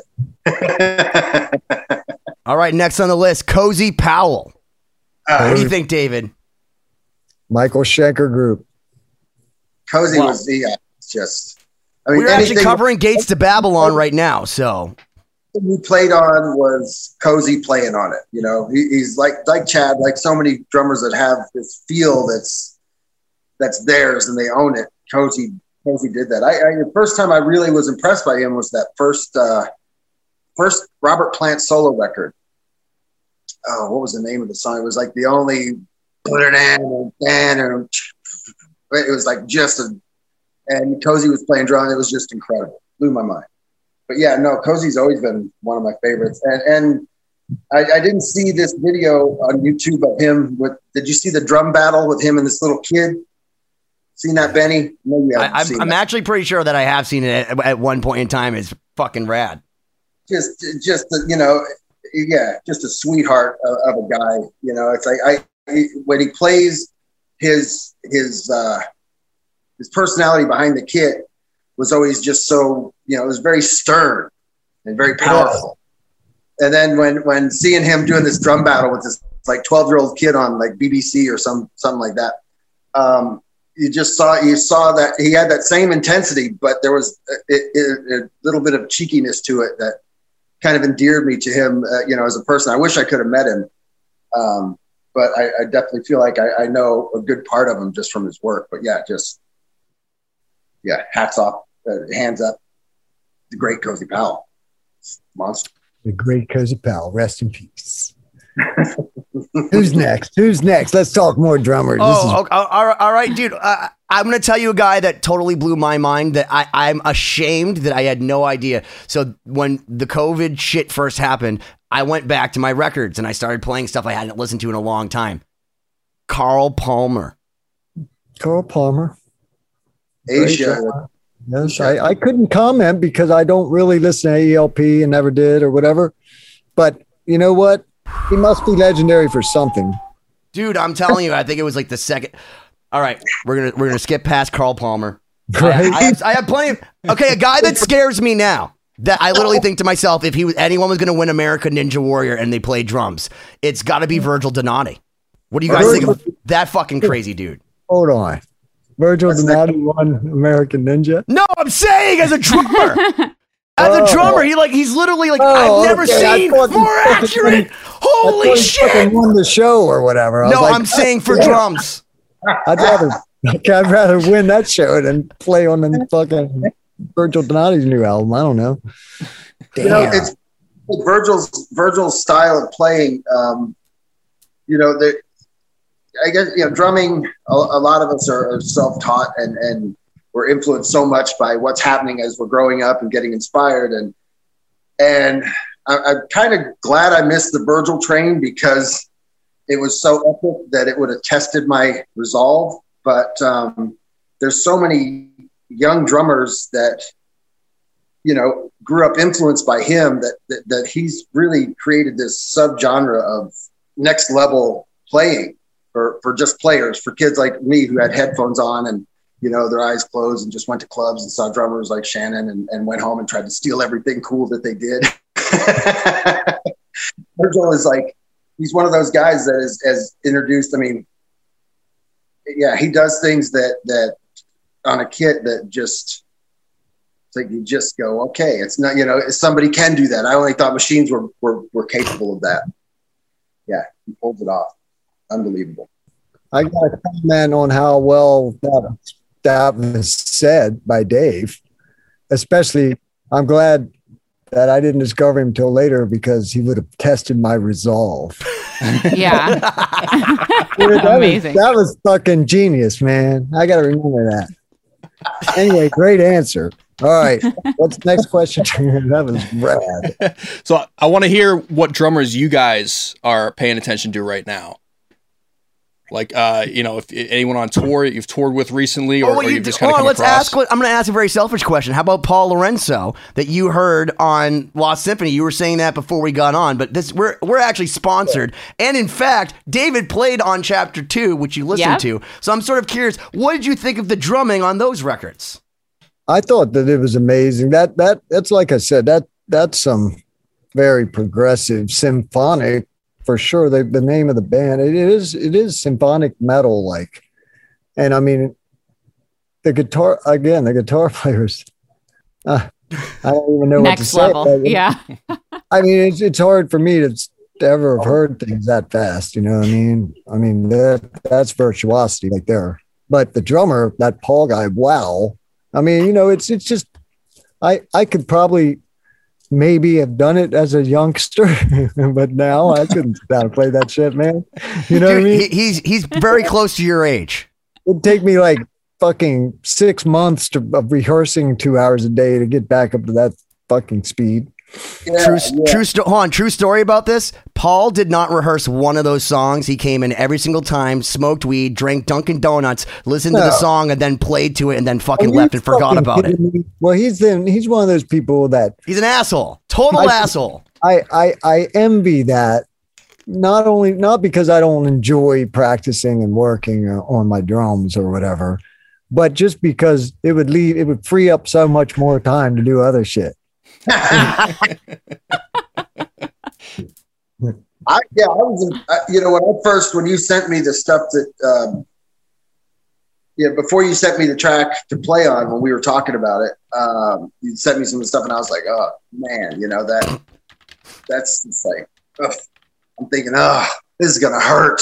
[SPEAKER 7] it.
[SPEAKER 5] All right, next on the list, Cozy Powell.
[SPEAKER 7] Uh,
[SPEAKER 5] what do you think, David?
[SPEAKER 2] Michael Schenker Group.
[SPEAKER 7] Cozy
[SPEAKER 5] Wow.
[SPEAKER 7] was the, uh, just, I mean,
[SPEAKER 5] We're actually
[SPEAKER 7] anything
[SPEAKER 5] covering Gates to Babylon right now, so.
[SPEAKER 7] he played on was Cozy playing on it. You know, he, he's like, like Chad, like so many drummers that have this feel that's, that's theirs and they own it. Cozy, Cozy did that. I, I, the first time I really was impressed by him was that first, uh, first Robert Plant solo record. Oh, what was the name of the song? It was like the only, it was like just a, and Cozy was playing drum. It was just incredible. Blew my mind. But yeah, no, Cozy's always been one of my favorites. And, and I, I didn't see this video on YouTube of him with, did you see the drum battle with him and this little kid? Seen that, Benny? No, you haven't
[SPEAKER 5] I, I'm,
[SPEAKER 7] seen
[SPEAKER 5] I'm
[SPEAKER 7] that.
[SPEAKER 5] actually pretty sure that I have seen it at, at one point in time. It's fucking rad.
[SPEAKER 7] Just, just, you know, yeah, just a sweetheart of, of a guy. You know, it's like I he, when he plays his his uh, his personality behind the kit was always just so, you know, it was very stern and very powerful. And then when when seeing him doing this drum battle with this like twelve year old kid on like B B C or some something like that, um, you just saw you saw that he had that same intensity, but there was a, a, a little bit of cheekiness to it that kind of endeared me to him, uh, you know, as a person. I wish I could have met him. Um, but I, I definitely feel like I, I know a good part of him just from his work. But yeah, just, yeah, hats off, uh, hands up. The great Cozy Powell. Monster.
[SPEAKER 2] The great Cozy Powell. Rest in peace. Who's next? Who's next? Let's talk more drummers.
[SPEAKER 5] Oh,
[SPEAKER 2] This is-
[SPEAKER 5] okay, all right, all right, dude. Uh, I'm going to tell you a guy that totally blew my mind that I, I'm ashamed that I had no idea. So when the COVID shit first happened, I went back to my records and I started playing stuff I hadn't listened to in a long time. Carl Palmer.
[SPEAKER 2] Carl Palmer.
[SPEAKER 7] Asia.
[SPEAKER 2] Yes, I, I couldn't comment because I don't really listen to E L P and never did or whatever. But you know what? He must be legendary for something.
[SPEAKER 5] Dude, I'm telling you, I think it was like the second. All right, we're gonna we're gonna skip past Carl Palmer.
[SPEAKER 2] Right?
[SPEAKER 5] I, I, have, I have plenty of. Okay, a guy that scares me now. That I literally think to myself, if he was anyone was gonna win American Ninja Warrior and they played drums, it's got to be Virgil Donati. What do you guys think of that fucking crazy dude?
[SPEAKER 2] Hold on. Virgil Donati won American Ninja.
[SPEAKER 5] No, I'm saying as a drummer. As a
[SPEAKER 2] Oh.
[SPEAKER 5] drummer, he like he's literally like
[SPEAKER 2] Oh,
[SPEAKER 5] I've never
[SPEAKER 2] okay. I
[SPEAKER 5] seen
[SPEAKER 2] thought he
[SPEAKER 5] more
[SPEAKER 2] fucking
[SPEAKER 5] accurate.
[SPEAKER 2] I
[SPEAKER 5] Holy
[SPEAKER 2] thought he
[SPEAKER 5] shit!
[SPEAKER 2] fucking won the show or whatever. I was
[SPEAKER 5] No,
[SPEAKER 2] like,
[SPEAKER 5] I'm saying for
[SPEAKER 2] yeah.
[SPEAKER 5] drums.
[SPEAKER 2] I'd rather I'd rather win that show than play on the fucking Virgil Donati's new album. I don't know.
[SPEAKER 7] You know,
[SPEAKER 2] Damn.
[SPEAKER 7] it's Virgil's Virgil's style of playing. Um, you know, the I guess you know drumming. A, a lot of us are, are self-taught, and and we're influenced so much by what's happening as we're growing up and getting inspired. And and I, I'm kind of glad I missed the Virgil train because it was so epic that it would have tested my resolve. But um, there's so many young drummers that, you know, grew up influenced by him that, that, that he's really created this subgenre of next level playing for, for just players, for kids like me who had headphones on and, you know, their eyes closed and just went to clubs and saw drummers like Shannon and, and went home and tried to steal everything cool that they did. Virgil is like, he's one of those guys that is has introduced, I mean, yeah, he does things that, that on a kit that just, it's like you just go, okay, it's not, you know, somebody can do that. I only thought machines were, were, were capable of that. Yeah, he pulls it off. Unbelievable.
[SPEAKER 2] I got a comment on how well that, that was said by Dave. Especially, I'm glad that I didn't discover him until later because he would have tested my resolve.
[SPEAKER 4] Yeah.
[SPEAKER 2] Dude, that
[SPEAKER 4] Amazing.
[SPEAKER 2] Was, that was fucking genius, man. I got to remember that. Anyway, great answer. All right. What's the next question? That was rad.
[SPEAKER 3] So I want to hear what drummers you guys are paying attention to right now. Like, uh, you know, if anyone on tour you've toured with recently, or,
[SPEAKER 5] Oh, well,
[SPEAKER 3] or
[SPEAKER 5] you-
[SPEAKER 3] you've just kind of
[SPEAKER 5] hold on,
[SPEAKER 3] come
[SPEAKER 5] let's
[SPEAKER 3] across.
[SPEAKER 5] ask. What, I'm going to ask a very selfish question. How about Paul Lorenzo that you heard on Lost Symphony? You were saying that before we got on, but this we're we're actually sponsored, and in fact, David played on Chapter Two, which you listened
[SPEAKER 4] Yep.
[SPEAKER 5] to. So I'm sort of curious, what did you think of the drumming on those records?
[SPEAKER 2] I thought that it was amazing. That that that's like I said, that that's some very progressive symphonic for sure. The, the name of the band, it is it is symphonic metal like. And I mean the guitar again, the guitar players. Uh, I don't even know what to
[SPEAKER 4] Next
[SPEAKER 2] say.
[SPEAKER 4] level.
[SPEAKER 2] but,
[SPEAKER 4] Yeah.
[SPEAKER 2] I mean, it's it's hard for me to, to ever have heard things that fast. You know what I mean? I mean that that's virtuosity right there. But the drummer, that Paul guy, wow. I mean, you know, it's it's just I I could probably maybe have done it as a youngster, but now I couldn't sit down and play that shit, man. You know
[SPEAKER 5] Dude,
[SPEAKER 2] what I mean?
[SPEAKER 5] he, he's he's very close to your age.
[SPEAKER 2] It'd take me like fucking six months to, of rehearsing two hours a day to get back up to that fucking speed.
[SPEAKER 7] Yeah,
[SPEAKER 5] True,
[SPEAKER 7] yeah.
[SPEAKER 5] true, sto- hold on, true story about this. Paul did not rehearse one of those songs. He came in every single time, smoked weed, drank Dunkin' Donuts, listened to the
[SPEAKER 2] No.
[SPEAKER 5] song, and then played to it, and then fucking
[SPEAKER 2] Are you
[SPEAKER 5] left and forgot
[SPEAKER 2] fucking
[SPEAKER 5] about it.
[SPEAKER 2] kidding me? Well, he's then he's one of those people that
[SPEAKER 5] He's an asshole, total
[SPEAKER 2] I-
[SPEAKER 5] asshole.
[SPEAKER 2] I, I I envy that. Not only not because I don't enjoy practicing and working uh, on my drums or whatever, but just because it would leave it would free up so much more time to do other shit.
[SPEAKER 7] I yeah, I was in, I, you know when I first when you sent me the stuff that um, yeah before you sent me the track to play on when we were talking about it, um, you sent me some of the stuff and I was like, oh man, you know that that's it's like ugh. I'm thinking, oh, this is gonna hurt.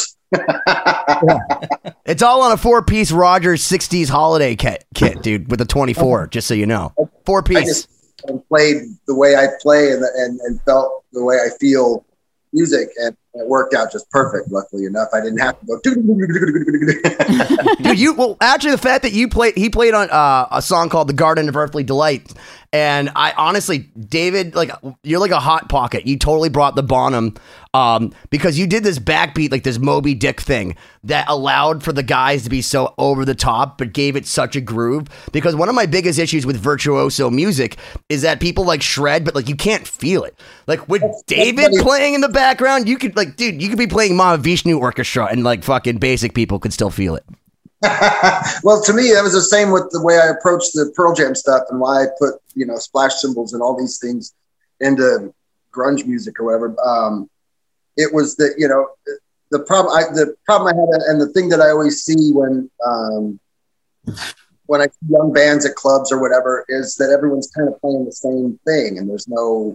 [SPEAKER 5] It's all on a four-piece Rogers sixties holiday kit, kit, dude, with a twenty-four. Just so you know,
[SPEAKER 7] I
[SPEAKER 5] four-piece.
[SPEAKER 7] just played the way I play and, and and felt the way I feel music, and it worked out just perfect. Luckily enough, I didn't have to go.
[SPEAKER 5] Dude, you well actually the fact that you played he played on uh, a song called The Garden of Earthly Delight, and I honestly, David, like you're like a hot pocket. You totally brought the Bonham um, because you did this backbeat, like this Moby Dick thing that allowed for the guys to be so over the top, but gave it such a groove. Because one of my biggest issues with virtuoso music is that people like shred, but like you can't feel it. Like with David playing in the background, you could like, dude, you could be playing Mahavishnu Orchestra and like fucking basic people could still feel it.
[SPEAKER 7] Well, to me, that was the same with the way I approached the Pearl Jam stuff and why I put, you know, splash cymbals and all these things into grunge music or whatever. Um, it was that, you know, the problem, I, the problem I had, and the thing that I always see when, um, when I see young bands at clubs or whatever, is that everyone's kind of playing the same thing and there's no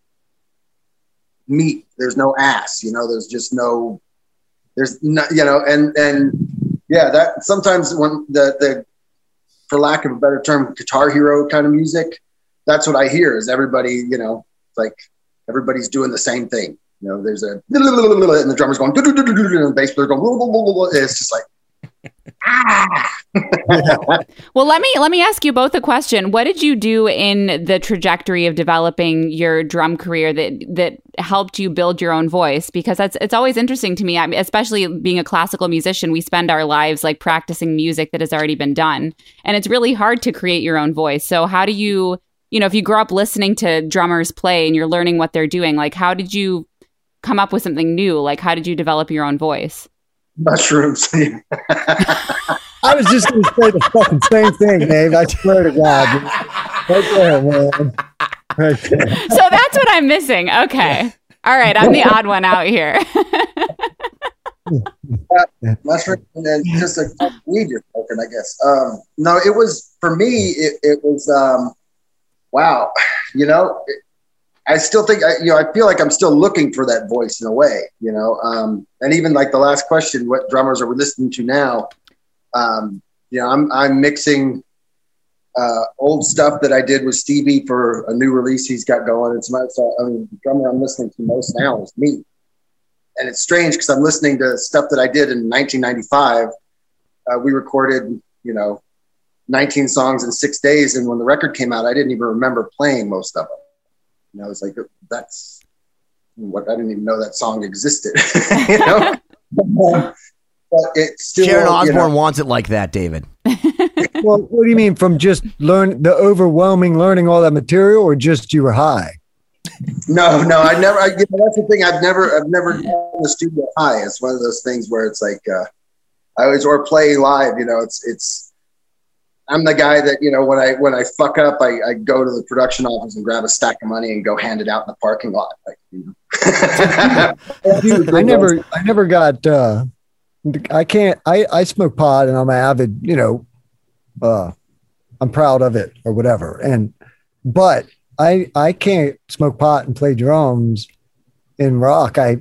[SPEAKER 7] meat, there's no ass, you know, there's just no, there's not, you know, and, and, yeah, that sometimes when the, the, for lack of a better term, Guitar Hero kind of music, that's what I hear is everybody, you know, like everybody's doing the same thing. You know, there's a, and the drummer's going, and the bass player going, it's just like, ah.
[SPEAKER 4] Well, let me let me ask you both a question. What did you do in the trajectory of developing your drum career that that helped you build your own voice? Because that's it's always interesting to me, I mean, especially being a classical musician. We spend our lives like practicing music that has already been done, and it's really hard to create your own voice. So how do you, you know, if you grow up listening to drummers play and you're learning what they're doing, like how did you come up with something new? Like how did you develop your own voice?
[SPEAKER 7] Mushrooms.
[SPEAKER 2] I was just going to say the fucking same thing, Dave. I swear to God. Right there, man. Right there.
[SPEAKER 4] So that's what I'm missing. Okay. All right. I'm the odd one out here.
[SPEAKER 7] Mushrooms and then just a weed you're smoking, I guess. Um, no, it was, for me, it, it was, um, wow, you know, it, I still think, I, you know, I feel like I'm still looking for that voice in a way, you know, um, and even like the last question, what drummers are we listening to now? Um, you know, I'm, I'm mixing uh, old stuff that I did with Stevie for a new release he's got going. It's my, so, I mean, the drummer I'm listening to most now is me. And it's strange because I'm listening to stuff that I did in nineteen ninety-five. Uh, we recorded, you know, nineteen songs in six days. And when the record came out, I didn't even remember playing most of them. And I was like, that's what, I didn't even know that song existed, you know? But it's still,
[SPEAKER 5] Sharon Osbourne
[SPEAKER 7] you know,
[SPEAKER 5] wants it like that, David.
[SPEAKER 2] Well, what do you mean from just learn the overwhelming learning all that material, or just you were high?
[SPEAKER 7] No, no, I never, I, you know, that's the thing. I've never, I've never done the studio high. It's one of those things where it's like, uh, I always, or play live, you know, it's, it's, I'm the guy that, you know, when I, when I fuck up, I, I go to the production office and grab a stack of money and go hand it out in the parking lot. Like, you know.
[SPEAKER 2] Dude, I never, I never got, uh, I can't, I, I smoke pot and I'm an avid, you know, uh, I'm proud of it or whatever. And, but I, I can't smoke pot and play drums in rock. I,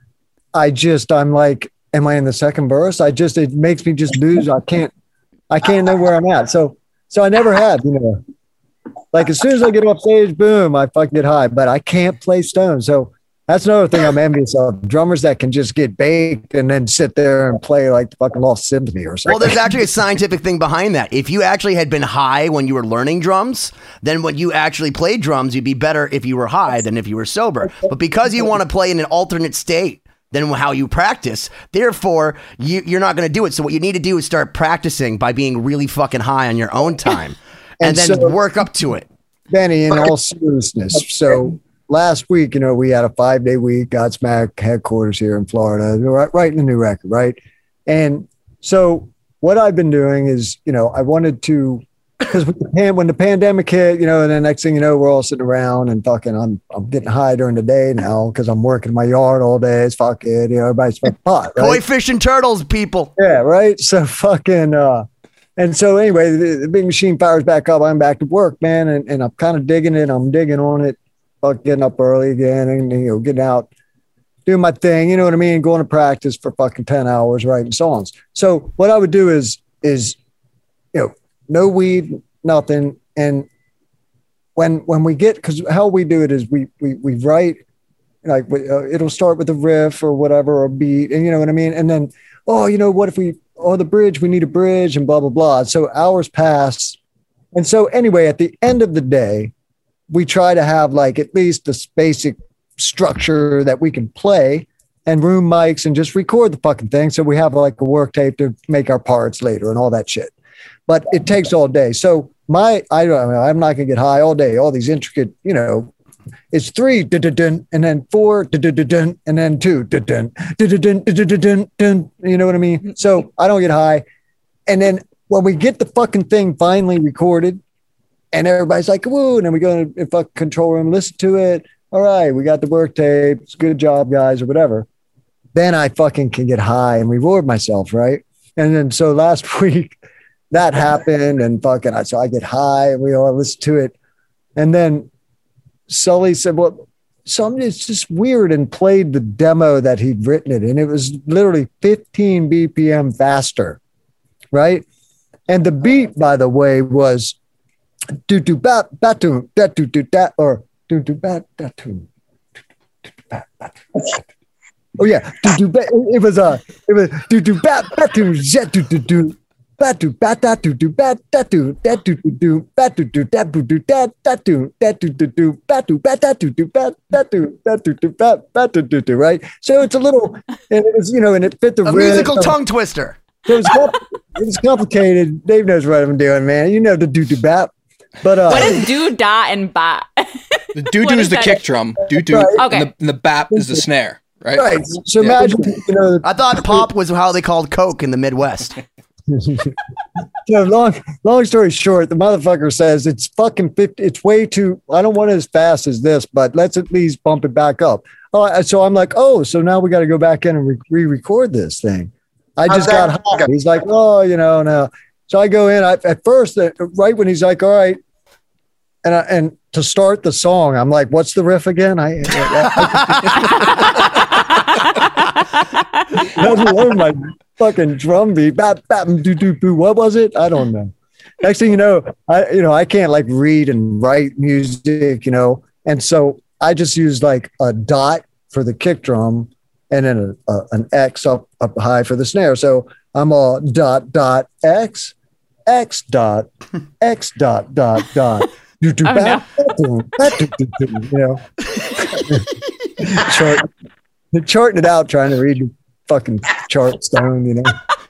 [SPEAKER 2] I just, I'm like, am I in the second verse? I just, it makes me just lose. I can't, I can't know where I'm at. So, so I never had, you know, like as soon as I get off stage, boom, I fucking get high, but I can't play stone. So that's another thing I'm envious of. Drummers that can just get baked and then sit there and play like the fucking Lost Symphony or something.
[SPEAKER 5] Well, there's actually a scientific thing behind that. If you actually had been high when you were learning drums, then when you actually played drums, you'd be better if you were high than if you were sober. But because you want to play in an alternate state than how you practice, therefore, you, you're not going to do it. So what you need to do is start practicing by being really fucking high on your own time and, and then so, work up to it.
[SPEAKER 2] Benny, in all seriousness, so last week, you know, we had a five-day week, Godsmack headquarters here in Florida, right, writing a new record, right? And so what I've been doing is, you know, I wanted to, because when the pandemic hit, you know, and the next thing you know, we're all sitting around and fucking, I'm I'm getting high during the day now because I'm working in my yard all day. It's fucking, you know, everybody's fucking pot, right?
[SPEAKER 5] Koi fish and turtles, people.
[SPEAKER 2] Yeah, right? So fucking, uh, and so anyway, the, the big machine fires back up. I'm back to work, man, and, and I'm kind of digging it. I'm digging on it. Fuck, getting up early again and, you know, getting out, doing my thing, you know what I mean? Going to practice for fucking ten hours, writing songs. So what I would do is, is, you know, no weed, nothing. And when, when we get, cause how we do it is we, we, we write, like uh, it'll start with a riff or whatever, or a beat, and you know what I mean? And then, oh, you know, what if we, oh, the bridge, we need a bridge and blah, blah, blah. So hours pass. And so anyway, at the end of the day, we try to have like at least this basic structure that we can play and room mics and just record the fucking thing. So we have like a work tape to make our parts later and all that shit. But it takes all day. So my, I don't know, I'm not going to get high all day. All these intricate, you know, it's three, and then four, and then two, you know what I mean? So I don't get high. And then when we get the fucking thing finally recorded, and everybody's like, woo, and then we go in the fucking control room, listen to it. All right, we got the work tape. It's good job, guys, or whatever. Then I fucking can get high and reward myself, right? And then so last week that happened, and fucking, so I get high and we all listen to it. And then Sully said, well, something it's just weird, and played the demo that he'd written it. And it was literally fifteen B P M faster, right? And the beat, by the way, was do do bat batu that do do that or do do bat batu. Oh yeah, do do bat. It was a it was do do bat batu jet do do do batu bat that do do bat that do that do do do batu do that do do that that do that do do do batu bat that do do bat that do that do do bat batu do do right. So it's a little, and it was, you know, and it fit the
[SPEAKER 5] a musical tongue twister.
[SPEAKER 2] So it was compl- it was complicated. Dave knows what I'm doing, man. You know the do do bat. But uh,
[SPEAKER 4] what is do da and ba?
[SPEAKER 3] The doo doo is the kick drum. Doo doo.
[SPEAKER 2] Right.
[SPEAKER 4] Okay.
[SPEAKER 3] And the, and the bap is the snare. Right.
[SPEAKER 2] Right. So
[SPEAKER 3] yeah.
[SPEAKER 2] imagine, you know.
[SPEAKER 5] I thought pop was how they called Coke in the Midwest.
[SPEAKER 2] So long, long story short, the motherfucker says it's fucking fifty. It's way too. I don't want it as fast as this, but let's at least bump it back up. Oh, so I'm like, oh, so now we got to go back in and re- re-record this thing. I just got high. He's like, oh, you know, no. So I go in. I, at first, uh, right when he's like, all right, and I, and to start the song, I'm like, what's the riff again? I, I, I learned my fucking drum beat. Bap, bap, doo, doo, boo. What was it? I don't know. Next thing you know, I you know I can't like read and write music, you know, and so I just used like a dot for the kick drum and then a, a, an X up up high for the snare. So I'm all dot dot X. X dot X dot dot dot. You do
[SPEAKER 4] Oh,
[SPEAKER 2] back, you know, chart, they're charting it out, trying to read your fucking chart stone, you know.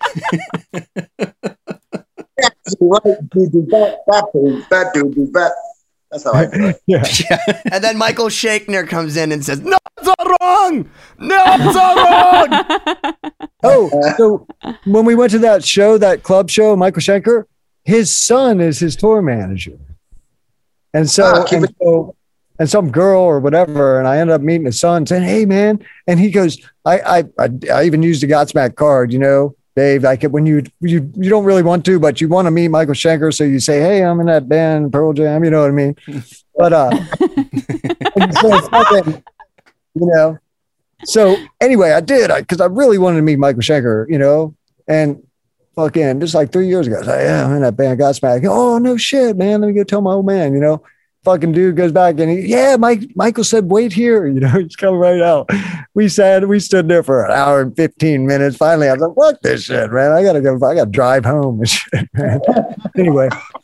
[SPEAKER 7] That's how I do it.
[SPEAKER 2] Yeah.
[SPEAKER 5] And then Michael Shakner comes in and says, "No, it's all wrong. No, it's all wrong."
[SPEAKER 2] Oh, so when we went to that show, that club show, Michael Schenker, his son is his tour manager. And so,
[SPEAKER 7] Ah, keep
[SPEAKER 2] and
[SPEAKER 7] it-
[SPEAKER 2] so, and some girl or whatever, and I ended up meeting his son, saying, "Hey, man," and he goes, "I, I, I, I even used the Godsmack card, you know, Dave. Like when you, you, you don't really want to, but you want to meet Michael Schenker, so you say, 'Hey, I'm in that band, Pearl Jam,' you know what I mean?" But uh, and so fucking, you know. So anyway, I did, I because I really wanted to meet Michael Schenker, you know, and fucking just like three years ago, I was like, "Yeah, I'm in that band, Godsmack." Oh no, shit, man, let me go tell my old man, you know. Fucking dude goes back and he, yeah, Mike, Michael said, "Wait here," you know, he's coming right out. We sat, we stood there for an hour and fifteen minutes. Finally, I was like, "Fuck this shit, man. I gotta go, I gotta drive home and shit, man." Anyway.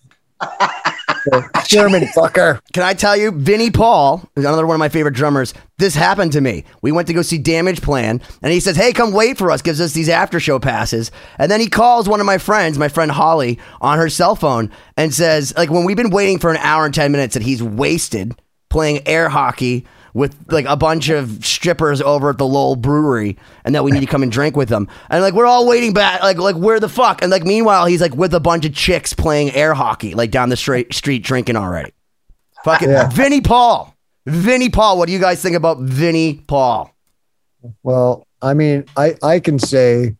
[SPEAKER 2] So, German fucker.
[SPEAKER 5] Can I tell you, Vinnie Paul is another one of my favorite drummers. This happened to me. We went to go see Damage Plan, and he says, "Hey, come wait for us," gives us these after show passes. And then he calls one of my friends, my friend Holly, on her cell phone and says, like, when we've been waiting for an hour and ten minutes, that he's wasted playing air hockey with like a bunch of strippers over at the Lowell Brewery, and that we need to come and drink with them. And like, we're all waiting back, like, like where the fuck? And like, meanwhile, he's like with a bunch of chicks playing air hockey, like down the straight street drinking already. Fucking
[SPEAKER 2] Yeah.
[SPEAKER 5] Vinnie Paul. Vinnie Paul. What do you guys think about Vinnie Paul?
[SPEAKER 2] Well, I mean, I, I can say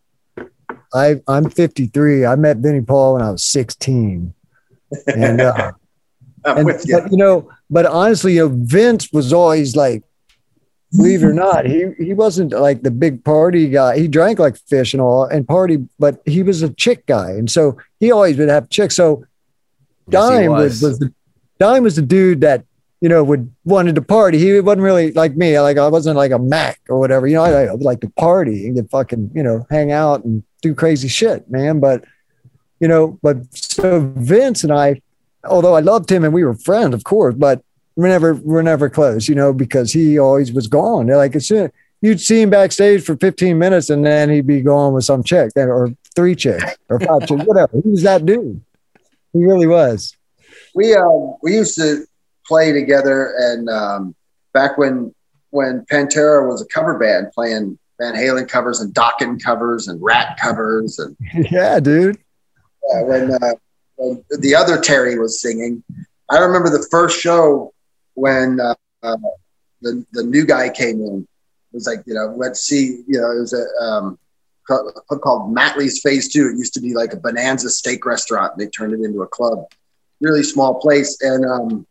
[SPEAKER 2] I, I'm fifty-three. I met Vinnie Paul when I was sixteen. And, uh,
[SPEAKER 7] I'm
[SPEAKER 2] and
[SPEAKER 7] with you.
[SPEAKER 2] but, you know, but honestly, you know, Vince was always like, believe it or not, he he wasn't like the big party guy. He drank like fish and all and party, but he was a chick guy, and so he always would have chicks. So
[SPEAKER 5] Yes, he
[SPEAKER 2] Dime was.
[SPEAKER 5] was.
[SPEAKER 2] was the Dime was the dude that you know would wanted to party. He wasn't really like me. Like I wasn't like a Mac or whatever. You know, I, I would like to party and get fucking you know hang out and do crazy shit, man. But you know, but so Vince and I. Although I loved him and we were friends, of course, but we're never we're never close, you know, because he always was gone. They're like, it's, you'd see him backstage for fifteen minutes and then he'd be gone with some chick or three chicks or five chicks, whatever. He was that dude. He really was.
[SPEAKER 7] We um we used to play together, and um, back when when Pantera was a cover band, playing Van Halen covers and Dokken covers and Rat covers, and
[SPEAKER 2] Yeah, dude.
[SPEAKER 7] uh, when, uh, when the other Terry was singing. I remember the first show when uh, uh, the the new guy came in. It was like, you know, let's see, you know, it was a um, called, called Matley's Phase Two. It used to be like a Bonanza steak restaurant, and they turned it into a club. Really small place, and um,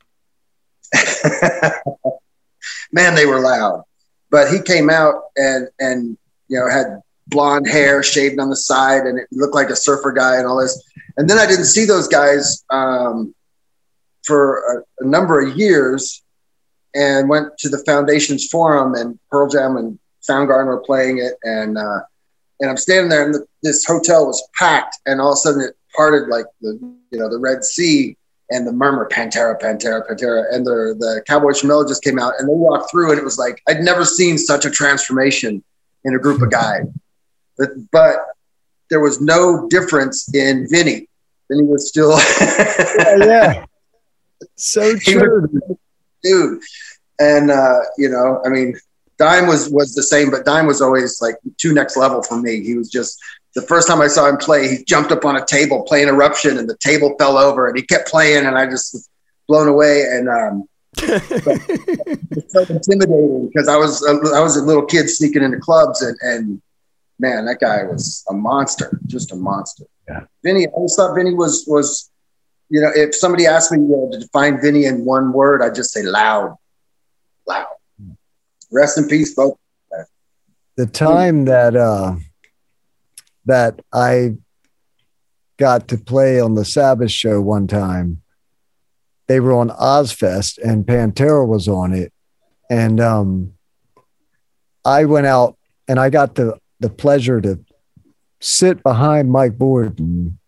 [SPEAKER 7] man, they were loud. But he came out and and you know had blonde hair, shaved on the side, and it looked like a surfer guy and all this. And then I didn't see those guys um, for a, a number of years, and went to the Foundations Forum, and Pearl Jam and Soundgarden were playing it, and uh, and I'm standing there, and the, this hotel was packed, and all of a sudden it parted like the you know the Red Sea, and the murmur, Pantera, Pantera, Pantera, and the the Cowboy Shmel just came out, and they walked through, and it was like I'd never seen such a transformation in a group of guys, but but there was no difference in Vinny. Vinny was still
[SPEAKER 2] Yeah, yeah. So true.
[SPEAKER 7] dude, and uh, you know, I mean, Dime was was the same, but Dime was always like two next level for me. He was just the first time I saw him play, he jumped up on a table playing Eruption, and the table fell over, and he kept playing, and I just was blown away. And um, it's so intimidating because I was I was a little kid sneaking into clubs, and and man, that guy was a monster, just a monster.
[SPEAKER 2] Yeah.
[SPEAKER 7] Vinny, I always thought Vinny was was. You know, if somebody asked me you know, to define Vinny in one word, I'd just say loud, loud. Rest in peace, both.
[SPEAKER 2] The time that uh, that I got to play on the Sabbath show one time, they were on Ozfest and Pantera was on it, and um, I went out and I got the the pleasure to sit behind Mike Borden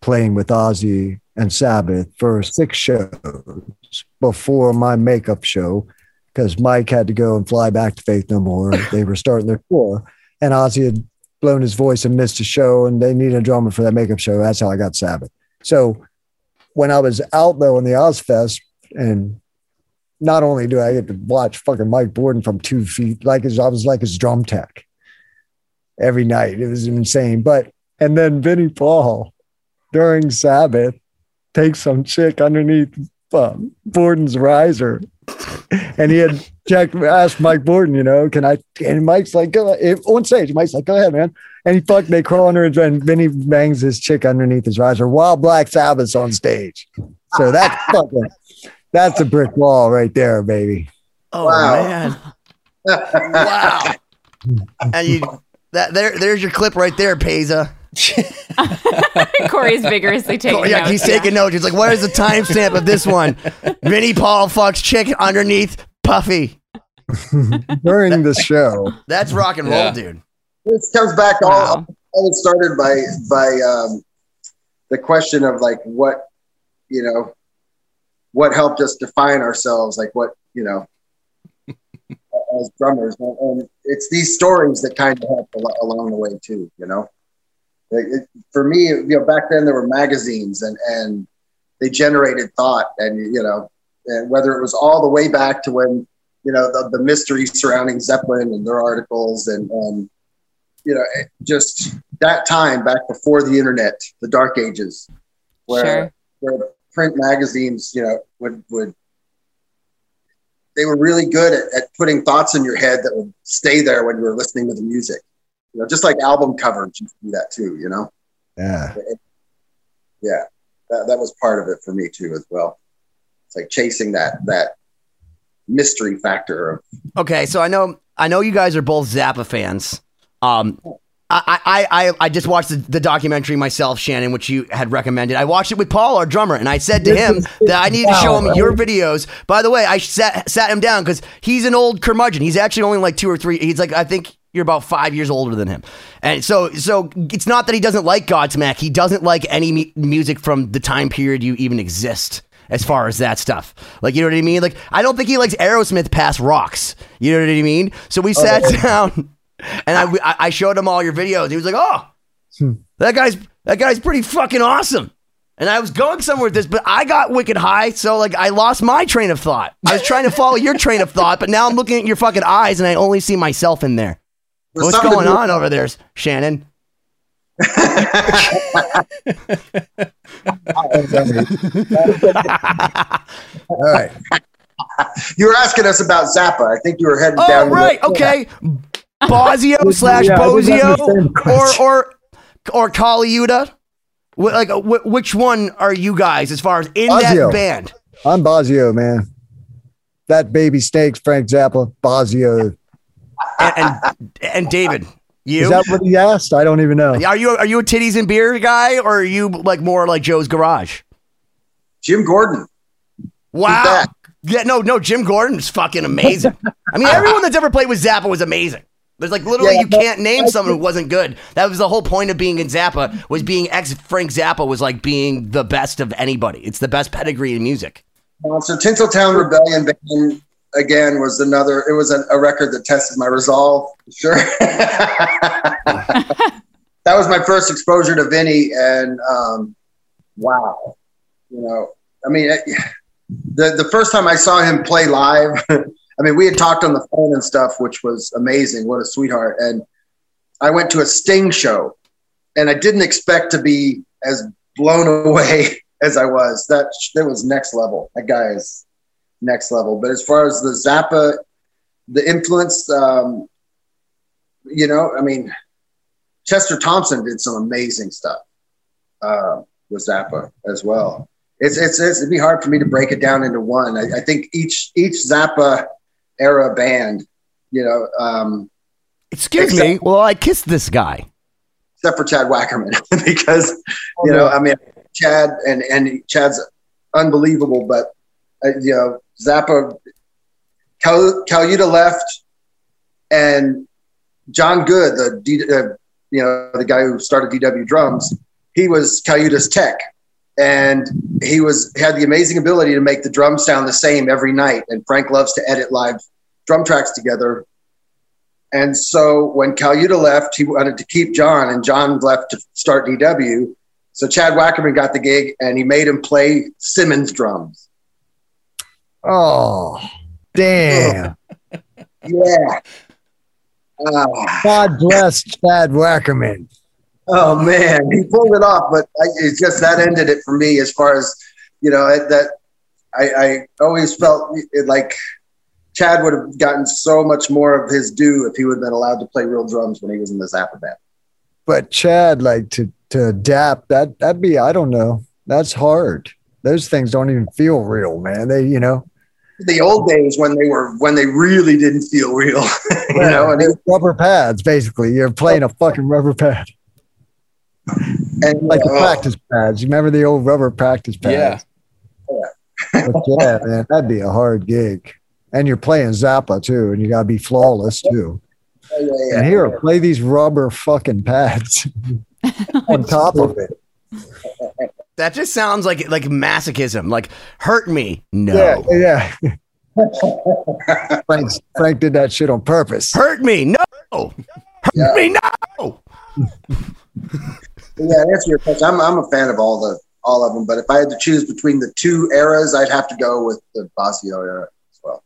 [SPEAKER 2] playing with Ozzy and Sabbath for six shows before my makeup show, because Mike had to go and fly back to Faith No More. They were starting their tour, and Ozzy had blown his voice and missed a show, and they needed a drummer for that makeup show. That's how I got Sabbath. So when I was out though in the Ozfest, and not only do I get to watch fucking Mike Bordin from two feet, like his, I was like his drum tech every night. It was insane. But, and then Vinnie Paul during Sabbath takes some chick underneath um, Bordin's riser. And he had checked, asked Mike Bordin, you know, can I, and Mike's like, go ahead. On stage, Mike's like, go ahead, man. And he fuck, they crawl under his, and Vinny bangs his chick underneath his riser while Black Sabbath's on stage. So that's fucking, that's a brick wall right there, baby.
[SPEAKER 5] Oh, wow. Man. Wow. And you, that there, there's your clip right there, Peza.
[SPEAKER 4] Corey's vigorously taking
[SPEAKER 5] yeah,
[SPEAKER 4] notes.
[SPEAKER 5] he's taking notes. He's like, what is the timestamp of this one? Vinnie Paul fucks chick underneath Puffy.
[SPEAKER 2] During the show.
[SPEAKER 5] That's rock and roll,
[SPEAKER 3] Yeah.
[SPEAKER 5] dude.
[SPEAKER 7] This comes back all,
[SPEAKER 4] Wow.
[SPEAKER 7] all it started by by um, the question of like what, you know, what helped us define ourselves, like what, you know, as drummers. And, and it's these stories that kind of help al- along the way too, you know. Like it, for me, you know, back then there were magazines and, and they generated thought, and, you know, and whether it was all the way back to when, you know, the, the mystery surrounding Zeppelin and their articles and, and, you know, just that time back before the internet, the dark ages, where,
[SPEAKER 4] Sure.
[SPEAKER 7] where print magazines, you know, would, would, they were really good at, at putting thoughts in your head that would stay there when you were listening to the music. You know, just like album covers used to do that too, you know?
[SPEAKER 2] Yeah.
[SPEAKER 7] Yeah. That, that was part of it for me too, as well. It's like chasing that, that mystery factor of,
[SPEAKER 5] Okay, so I know I know you guys are both Zappa fans. Um, I, I, I, I just watched the, the documentary myself, Shannon, which you had recommended. I watched it with Paul, our drummer, and I said to him that I needed to show him your videos. By the way, I sat, sat him down because he's an old curmudgeon. He's actually only like two or three. He's like, I think you're about five years older than him. And so so it's not that he doesn't like Godsmack. He doesn't like any mu- music from the time period you even exist. As far as that stuff, like, you know what I mean? Like, I don't think he likes Aerosmith past Rocks. You know what I mean? So we sat oh. down, and I I showed him all your videos. He was like, "Oh, hmm. that guy's that guy's pretty fucking awesome." And I was going somewhere with this, but I got wicked high, so like I lost my train of thought. I was trying to follow your train of thought, but now I'm looking at your fucking eyes, and I only see myself in there. There's What's going on over there, Shannon?
[SPEAKER 2] All right.
[SPEAKER 7] You were asking us about Zappa. I think you were heading
[SPEAKER 5] oh,
[SPEAKER 7] down.
[SPEAKER 5] Oh, right. The- okay. Bosio slash
[SPEAKER 2] yeah,
[SPEAKER 5] Bozio or or or Kaliuta. Like, which one are you guys as far as in
[SPEAKER 2] Bosio.
[SPEAKER 5] That band?
[SPEAKER 2] I'm Bosio, man. That Baby Snakes, Frank Zappa, Bosio,
[SPEAKER 5] and and, and David. You?
[SPEAKER 2] Is that what he asked? I don't even know.
[SPEAKER 5] Are you are you a titties and beer guy, or are you like more like Joe's Garage?
[SPEAKER 7] Jim Gordon.
[SPEAKER 5] Wow. Yeah, no, no. Jim Gordon's fucking amazing. I mean, everyone that's ever played with Zappa was amazing. There's like literally yeah, you can't name someone who wasn't good. That was the whole point of being in Zappa, was being ex Frank Zappa was like being the best of anybody. It's the best pedigree in music.
[SPEAKER 7] Uh, so Tinseltown Rebellion Band again was another. It was a, a record that tested my resolve. Sure. That was my first exposure to Vinny, and um, wow, you know, I mean, it, the the first time I saw him play live. I mean, we had talked on the phone and stuff, which was amazing. What a sweetheart. And I went to a Sting show, and I didn't expect to be as blown away as I was. That, that was next level. That guy is next level. But as far as the Zappa, the influence, um, you know, I mean, Chester Thompson did some amazing stuff uh, with Zappa as well. It's, it's, it's, it'd be hard for me to break it down into one. I, I think each, each Zappa era band, you know. Um,
[SPEAKER 5] Excuse except, me. Well, I kissed this guy,
[SPEAKER 7] except for Chad Wackerman, because you know, I mean, Chad and and Chad's unbelievable, but uh, you know, Zappa, Cal, Kaliuta left, and John Good, the D, uh, you know, the guy who started D W Drums, he was Cayuta's tech, and he was had the amazing ability to make the drums sound the same every night. And Frank loves to edit live drum tracks together. And so when Cayuta left, he wanted to keep John, and John left to start D W. So Chad Wackerman got the gig, and he made him play Simmons drums.
[SPEAKER 2] Oh, damn.
[SPEAKER 7] Yeah. Uh,
[SPEAKER 2] God bless Chad Wackerman.
[SPEAKER 7] Oh, man. He pulled it off, but I, it's just that ended it for me as far as, you know, that I, I always felt it like Chad would have gotten so much more of his due if he would have been allowed to play real drums when he was in the Zappa band. But
[SPEAKER 2] Chad, like to, to adapt, that, that'd be, I don't know. That's hard. Those things don't even feel real, man. They, you know.
[SPEAKER 7] The old days when they were, when they really didn't feel real, you
[SPEAKER 2] yeah,
[SPEAKER 7] know, and it,
[SPEAKER 2] rubber pads, basically. You're playing a fucking rubber pad. And like uh, the practice pads. You remember the old rubber practice pads?
[SPEAKER 3] Yeah.
[SPEAKER 2] Yeah. But yeah, man, that'd be a hard gig. And you're playing Zappa too, and you gotta be flawless too.
[SPEAKER 7] Yeah, yeah, yeah.
[SPEAKER 2] And here, play these rubber fucking pads on top of it.
[SPEAKER 5] That just sounds like like masochism. Like, hurt me. No.
[SPEAKER 2] Yeah, yeah. Frank, Frank did that shit on purpose.
[SPEAKER 5] Hurt me. No. Hurt
[SPEAKER 7] yeah.
[SPEAKER 5] me. No.
[SPEAKER 7] Yeah, to answer your question, I'm I'm a fan of all the all of them, but if I had to choose between the two eras, I'd have to go with the Bozzio era as well.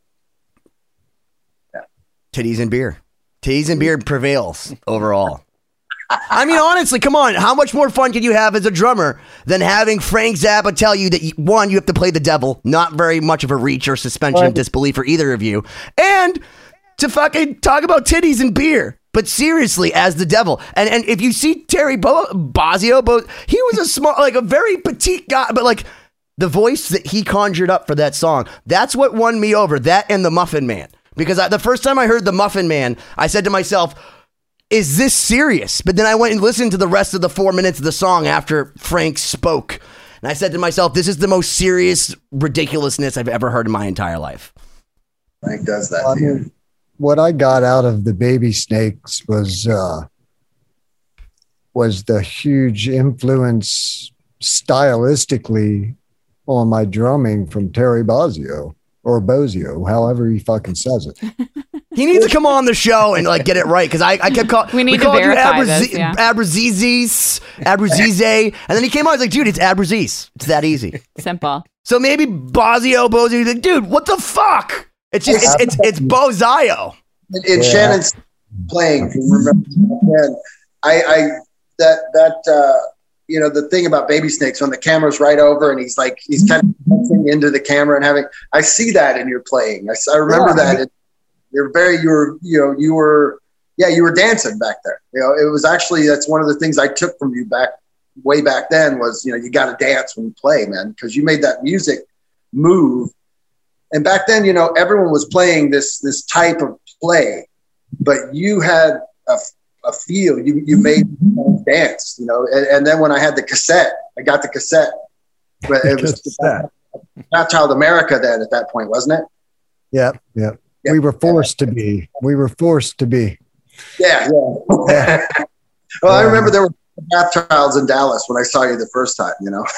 [SPEAKER 7] Yeah.
[SPEAKER 5] Titties and beer. Titties and beer prevails overall. I mean, honestly, come on. How much more fun can you have as a drummer than having Frank Zappa tell you that, you, one, you have to play the devil, not very much of a reach or suspension of disbelief for either of you, and to fucking talk about titties and beer, but seriously as the devil. And and if you see Terry Bo- Bozzio, Bo- he was a small, like a very petite guy, but like the voice that he conjured up for that song, that's what won me over, that and the Muffin Man. Because I, the first time I heard the Muffin Man, I said to myself, is this serious? But then I went and listened to the rest of the four minutes of the song after Frank spoke. And I said to myself, this is the most serious ridiculousness I've ever heard in my entire life.
[SPEAKER 7] Frank does that.
[SPEAKER 2] I mean, what I got out of the Baby Snakes was, uh, was the huge influence stylistically on my drumming from Terry Bozzio or Bozzio, however he fucking says it.
[SPEAKER 5] He needs to come on the show and like get it right, because I, I kept calling.
[SPEAKER 4] We need
[SPEAKER 5] we
[SPEAKER 4] to verify Abrazi- this. Yeah.
[SPEAKER 5] Abrazizis, Abrazize, and then he came on. I was like, dude, it's Abraziz. It's that easy.
[SPEAKER 4] Simple.
[SPEAKER 5] So maybe Bozzio, Bozzio. He's like, dude, what the fuck? It's just it's it's, it's Bozzio.
[SPEAKER 7] And, and yeah. Shannon's playing. If you remember, man, I, I that that uh, you know the thing about Baby Snakes when the camera's right over and he's like he's kind of looking into the camera and having. I see that in your playing. I, I remember yeah. that. It, You're very, you were, you know, you were, yeah, you were dancing back there. You know, it was actually, that's one of the things I took from you back, way back then was, you know, you got to dance when you play, man, because you made that music move. And back then, you know, everyone was playing this, this type of play, but you had a, a feel, you, you made dance, you know, and, and then when I had the cassette, I got the cassette, but it was not Child America then at that point, wasn't it?
[SPEAKER 2] Yeah. Yeah. Yeah. We were forced to be. We were forced to be.
[SPEAKER 7] Yeah. yeah. yeah. Well, I remember there were bath trials in Dallas when I saw you the first time, you know.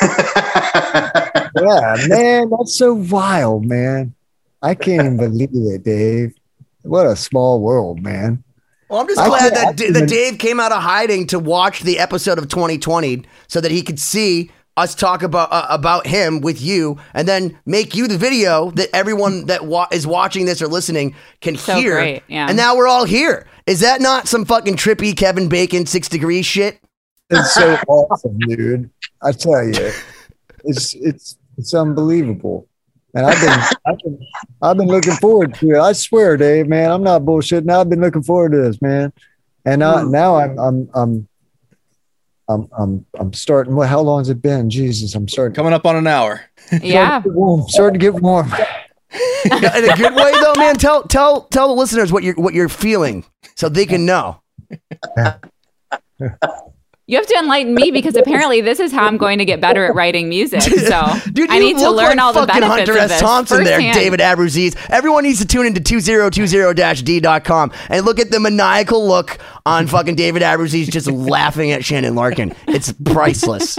[SPEAKER 2] Yeah, man, that's so wild, man. I can't even believe it, Dave. What a small world, man.
[SPEAKER 5] Well, I'm just I glad that, D- that Dave came out of hiding to watch the episode of twenty twenty so that he could see us talk about uh, about him with you, and then make you the video that everyone that wa- is watching this or listening can
[SPEAKER 4] so
[SPEAKER 5] hear.
[SPEAKER 4] Great, yeah.
[SPEAKER 5] And now we're all here. Is that not some fucking trippy Kevin Bacon six degrees shit?
[SPEAKER 2] It's so awesome, dude. I tell you, it's it's it's unbelievable. And I've been, I've been I've been looking forward to it. I swear, Dave, man, I'm not bullshitting. I've been looking forward to this, man. And I, now I'm I'm I'm. I'm I'm I'm starting. Well, how long has it been? Jesus, I'm starting.
[SPEAKER 3] Coming up on an hour.
[SPEAKER 4] Yeah,
[SPEAKER 2] starting to get warm. Starting to get warm.
[SPEAKER 5] In a good way, though, man. Tell tell tell the listeners what you're what you're feeling, so they can know.
[SPEAKER 4] You You have to enlighten me because apparently this is how I'm going to get better at writing music. So
[SPEAKER 5] Dude,
[SPEAKER 4] I need to learn
[SPEAKER 5] like
[SPEAKER 4] all the
[SPEAKER 5] fucking
[SPEAKER 4] benefits
[SPEAKER 5] Hunter
[SPEAKER 4] of
[SPEAKER 5] S.
[SPEAKER 4] this
[SPEAKER 5] Thompson there,
[SPEAKER 4] firsthand.
[SPEAKER 5] David Aberzies. Everyone needs to tune into two zero two zero dash d dot com and look at the maniacal look on fucking David Aberzies just laughing at Shannon Larkin. It's priceless.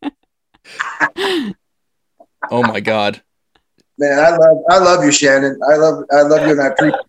[SPEAKER 3] Oh my God.
[SPEAKER 7] Man, I love I love you, Shannon. I love I love you, and I appreciate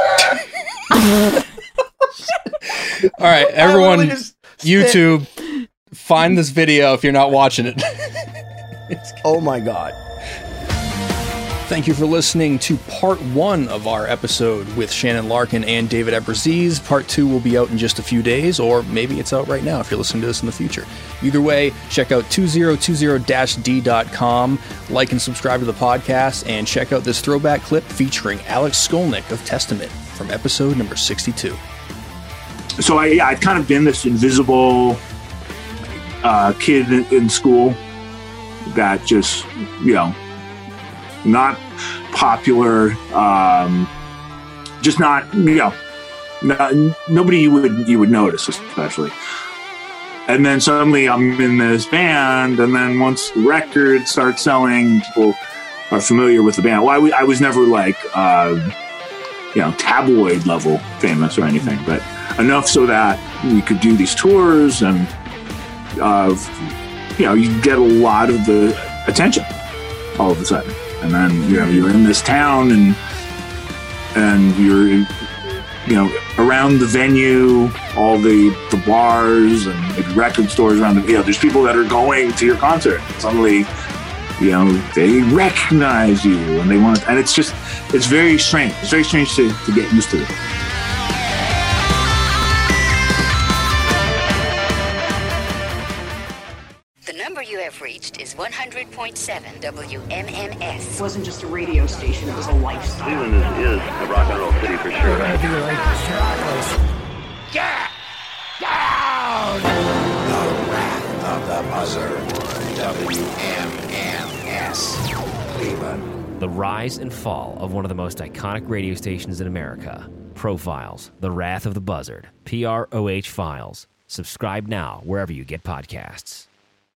[SPEAKER 7] it.
[SPEAKER 3] All right, everyone,
[SPEAKER 5] literally just
[SPEAKER 3] YouTube, find this video if you're not watching it.
[SPEAKER 5] Oh my God.
[SPEAKER 3] Thank you for listening to part one of our episode with Shannon Larkin and David Aberzies. Part two will be out in just a few days, or maybe it's out right now if you're listening to this in the future. Either way, check out two zero two zero dash d dot com, like and subscribe to the podcast, and check out this throwback clip featuring Alex Skolnick of Testament from episode number sixty-two.
[SPEAKER 8] So I, yeah, I'd kind of been this invisible uh, kid in, in school that just, you know, not popular, um, just not, you know, not, nobody you would you would notice, especially. And then suddenly I'm in this band, and then once the record starts selling, people are familiar with the band. Well, I, w- I was never like, uh, you know, tabloid level famous or anything, but enough so that we could do these tours, and uh, you know, you get a lot of the attention all of a sudden. And then, you know, you're in this town, and and you're, you know, around the venue, all the, the bars and the record stores around the, you know, there's people that are going to your concert. Suddenly, you know, they recognize you, and they want, and it's just, it's very strange. It's very strange to, to get used to it.
[SPEAKER 9] You have reached is one hundred point seven W M M S.
[SPEAKER 10] It wasn't just a radio station, it was a lifestyle.
[SPEAKER 11] Cleveland is, is a rock and roll city for sure.
[SPEAKER 12] Get down! The Wrath of the Buzzard. W M M S. Cleveland.
[SPEAKER 13] The rise and fall of one of the most iconic radio stations in America. Profiles, The Wrath of the Buzzard. P R O H Files. Subscribe now wherever you get podcasts.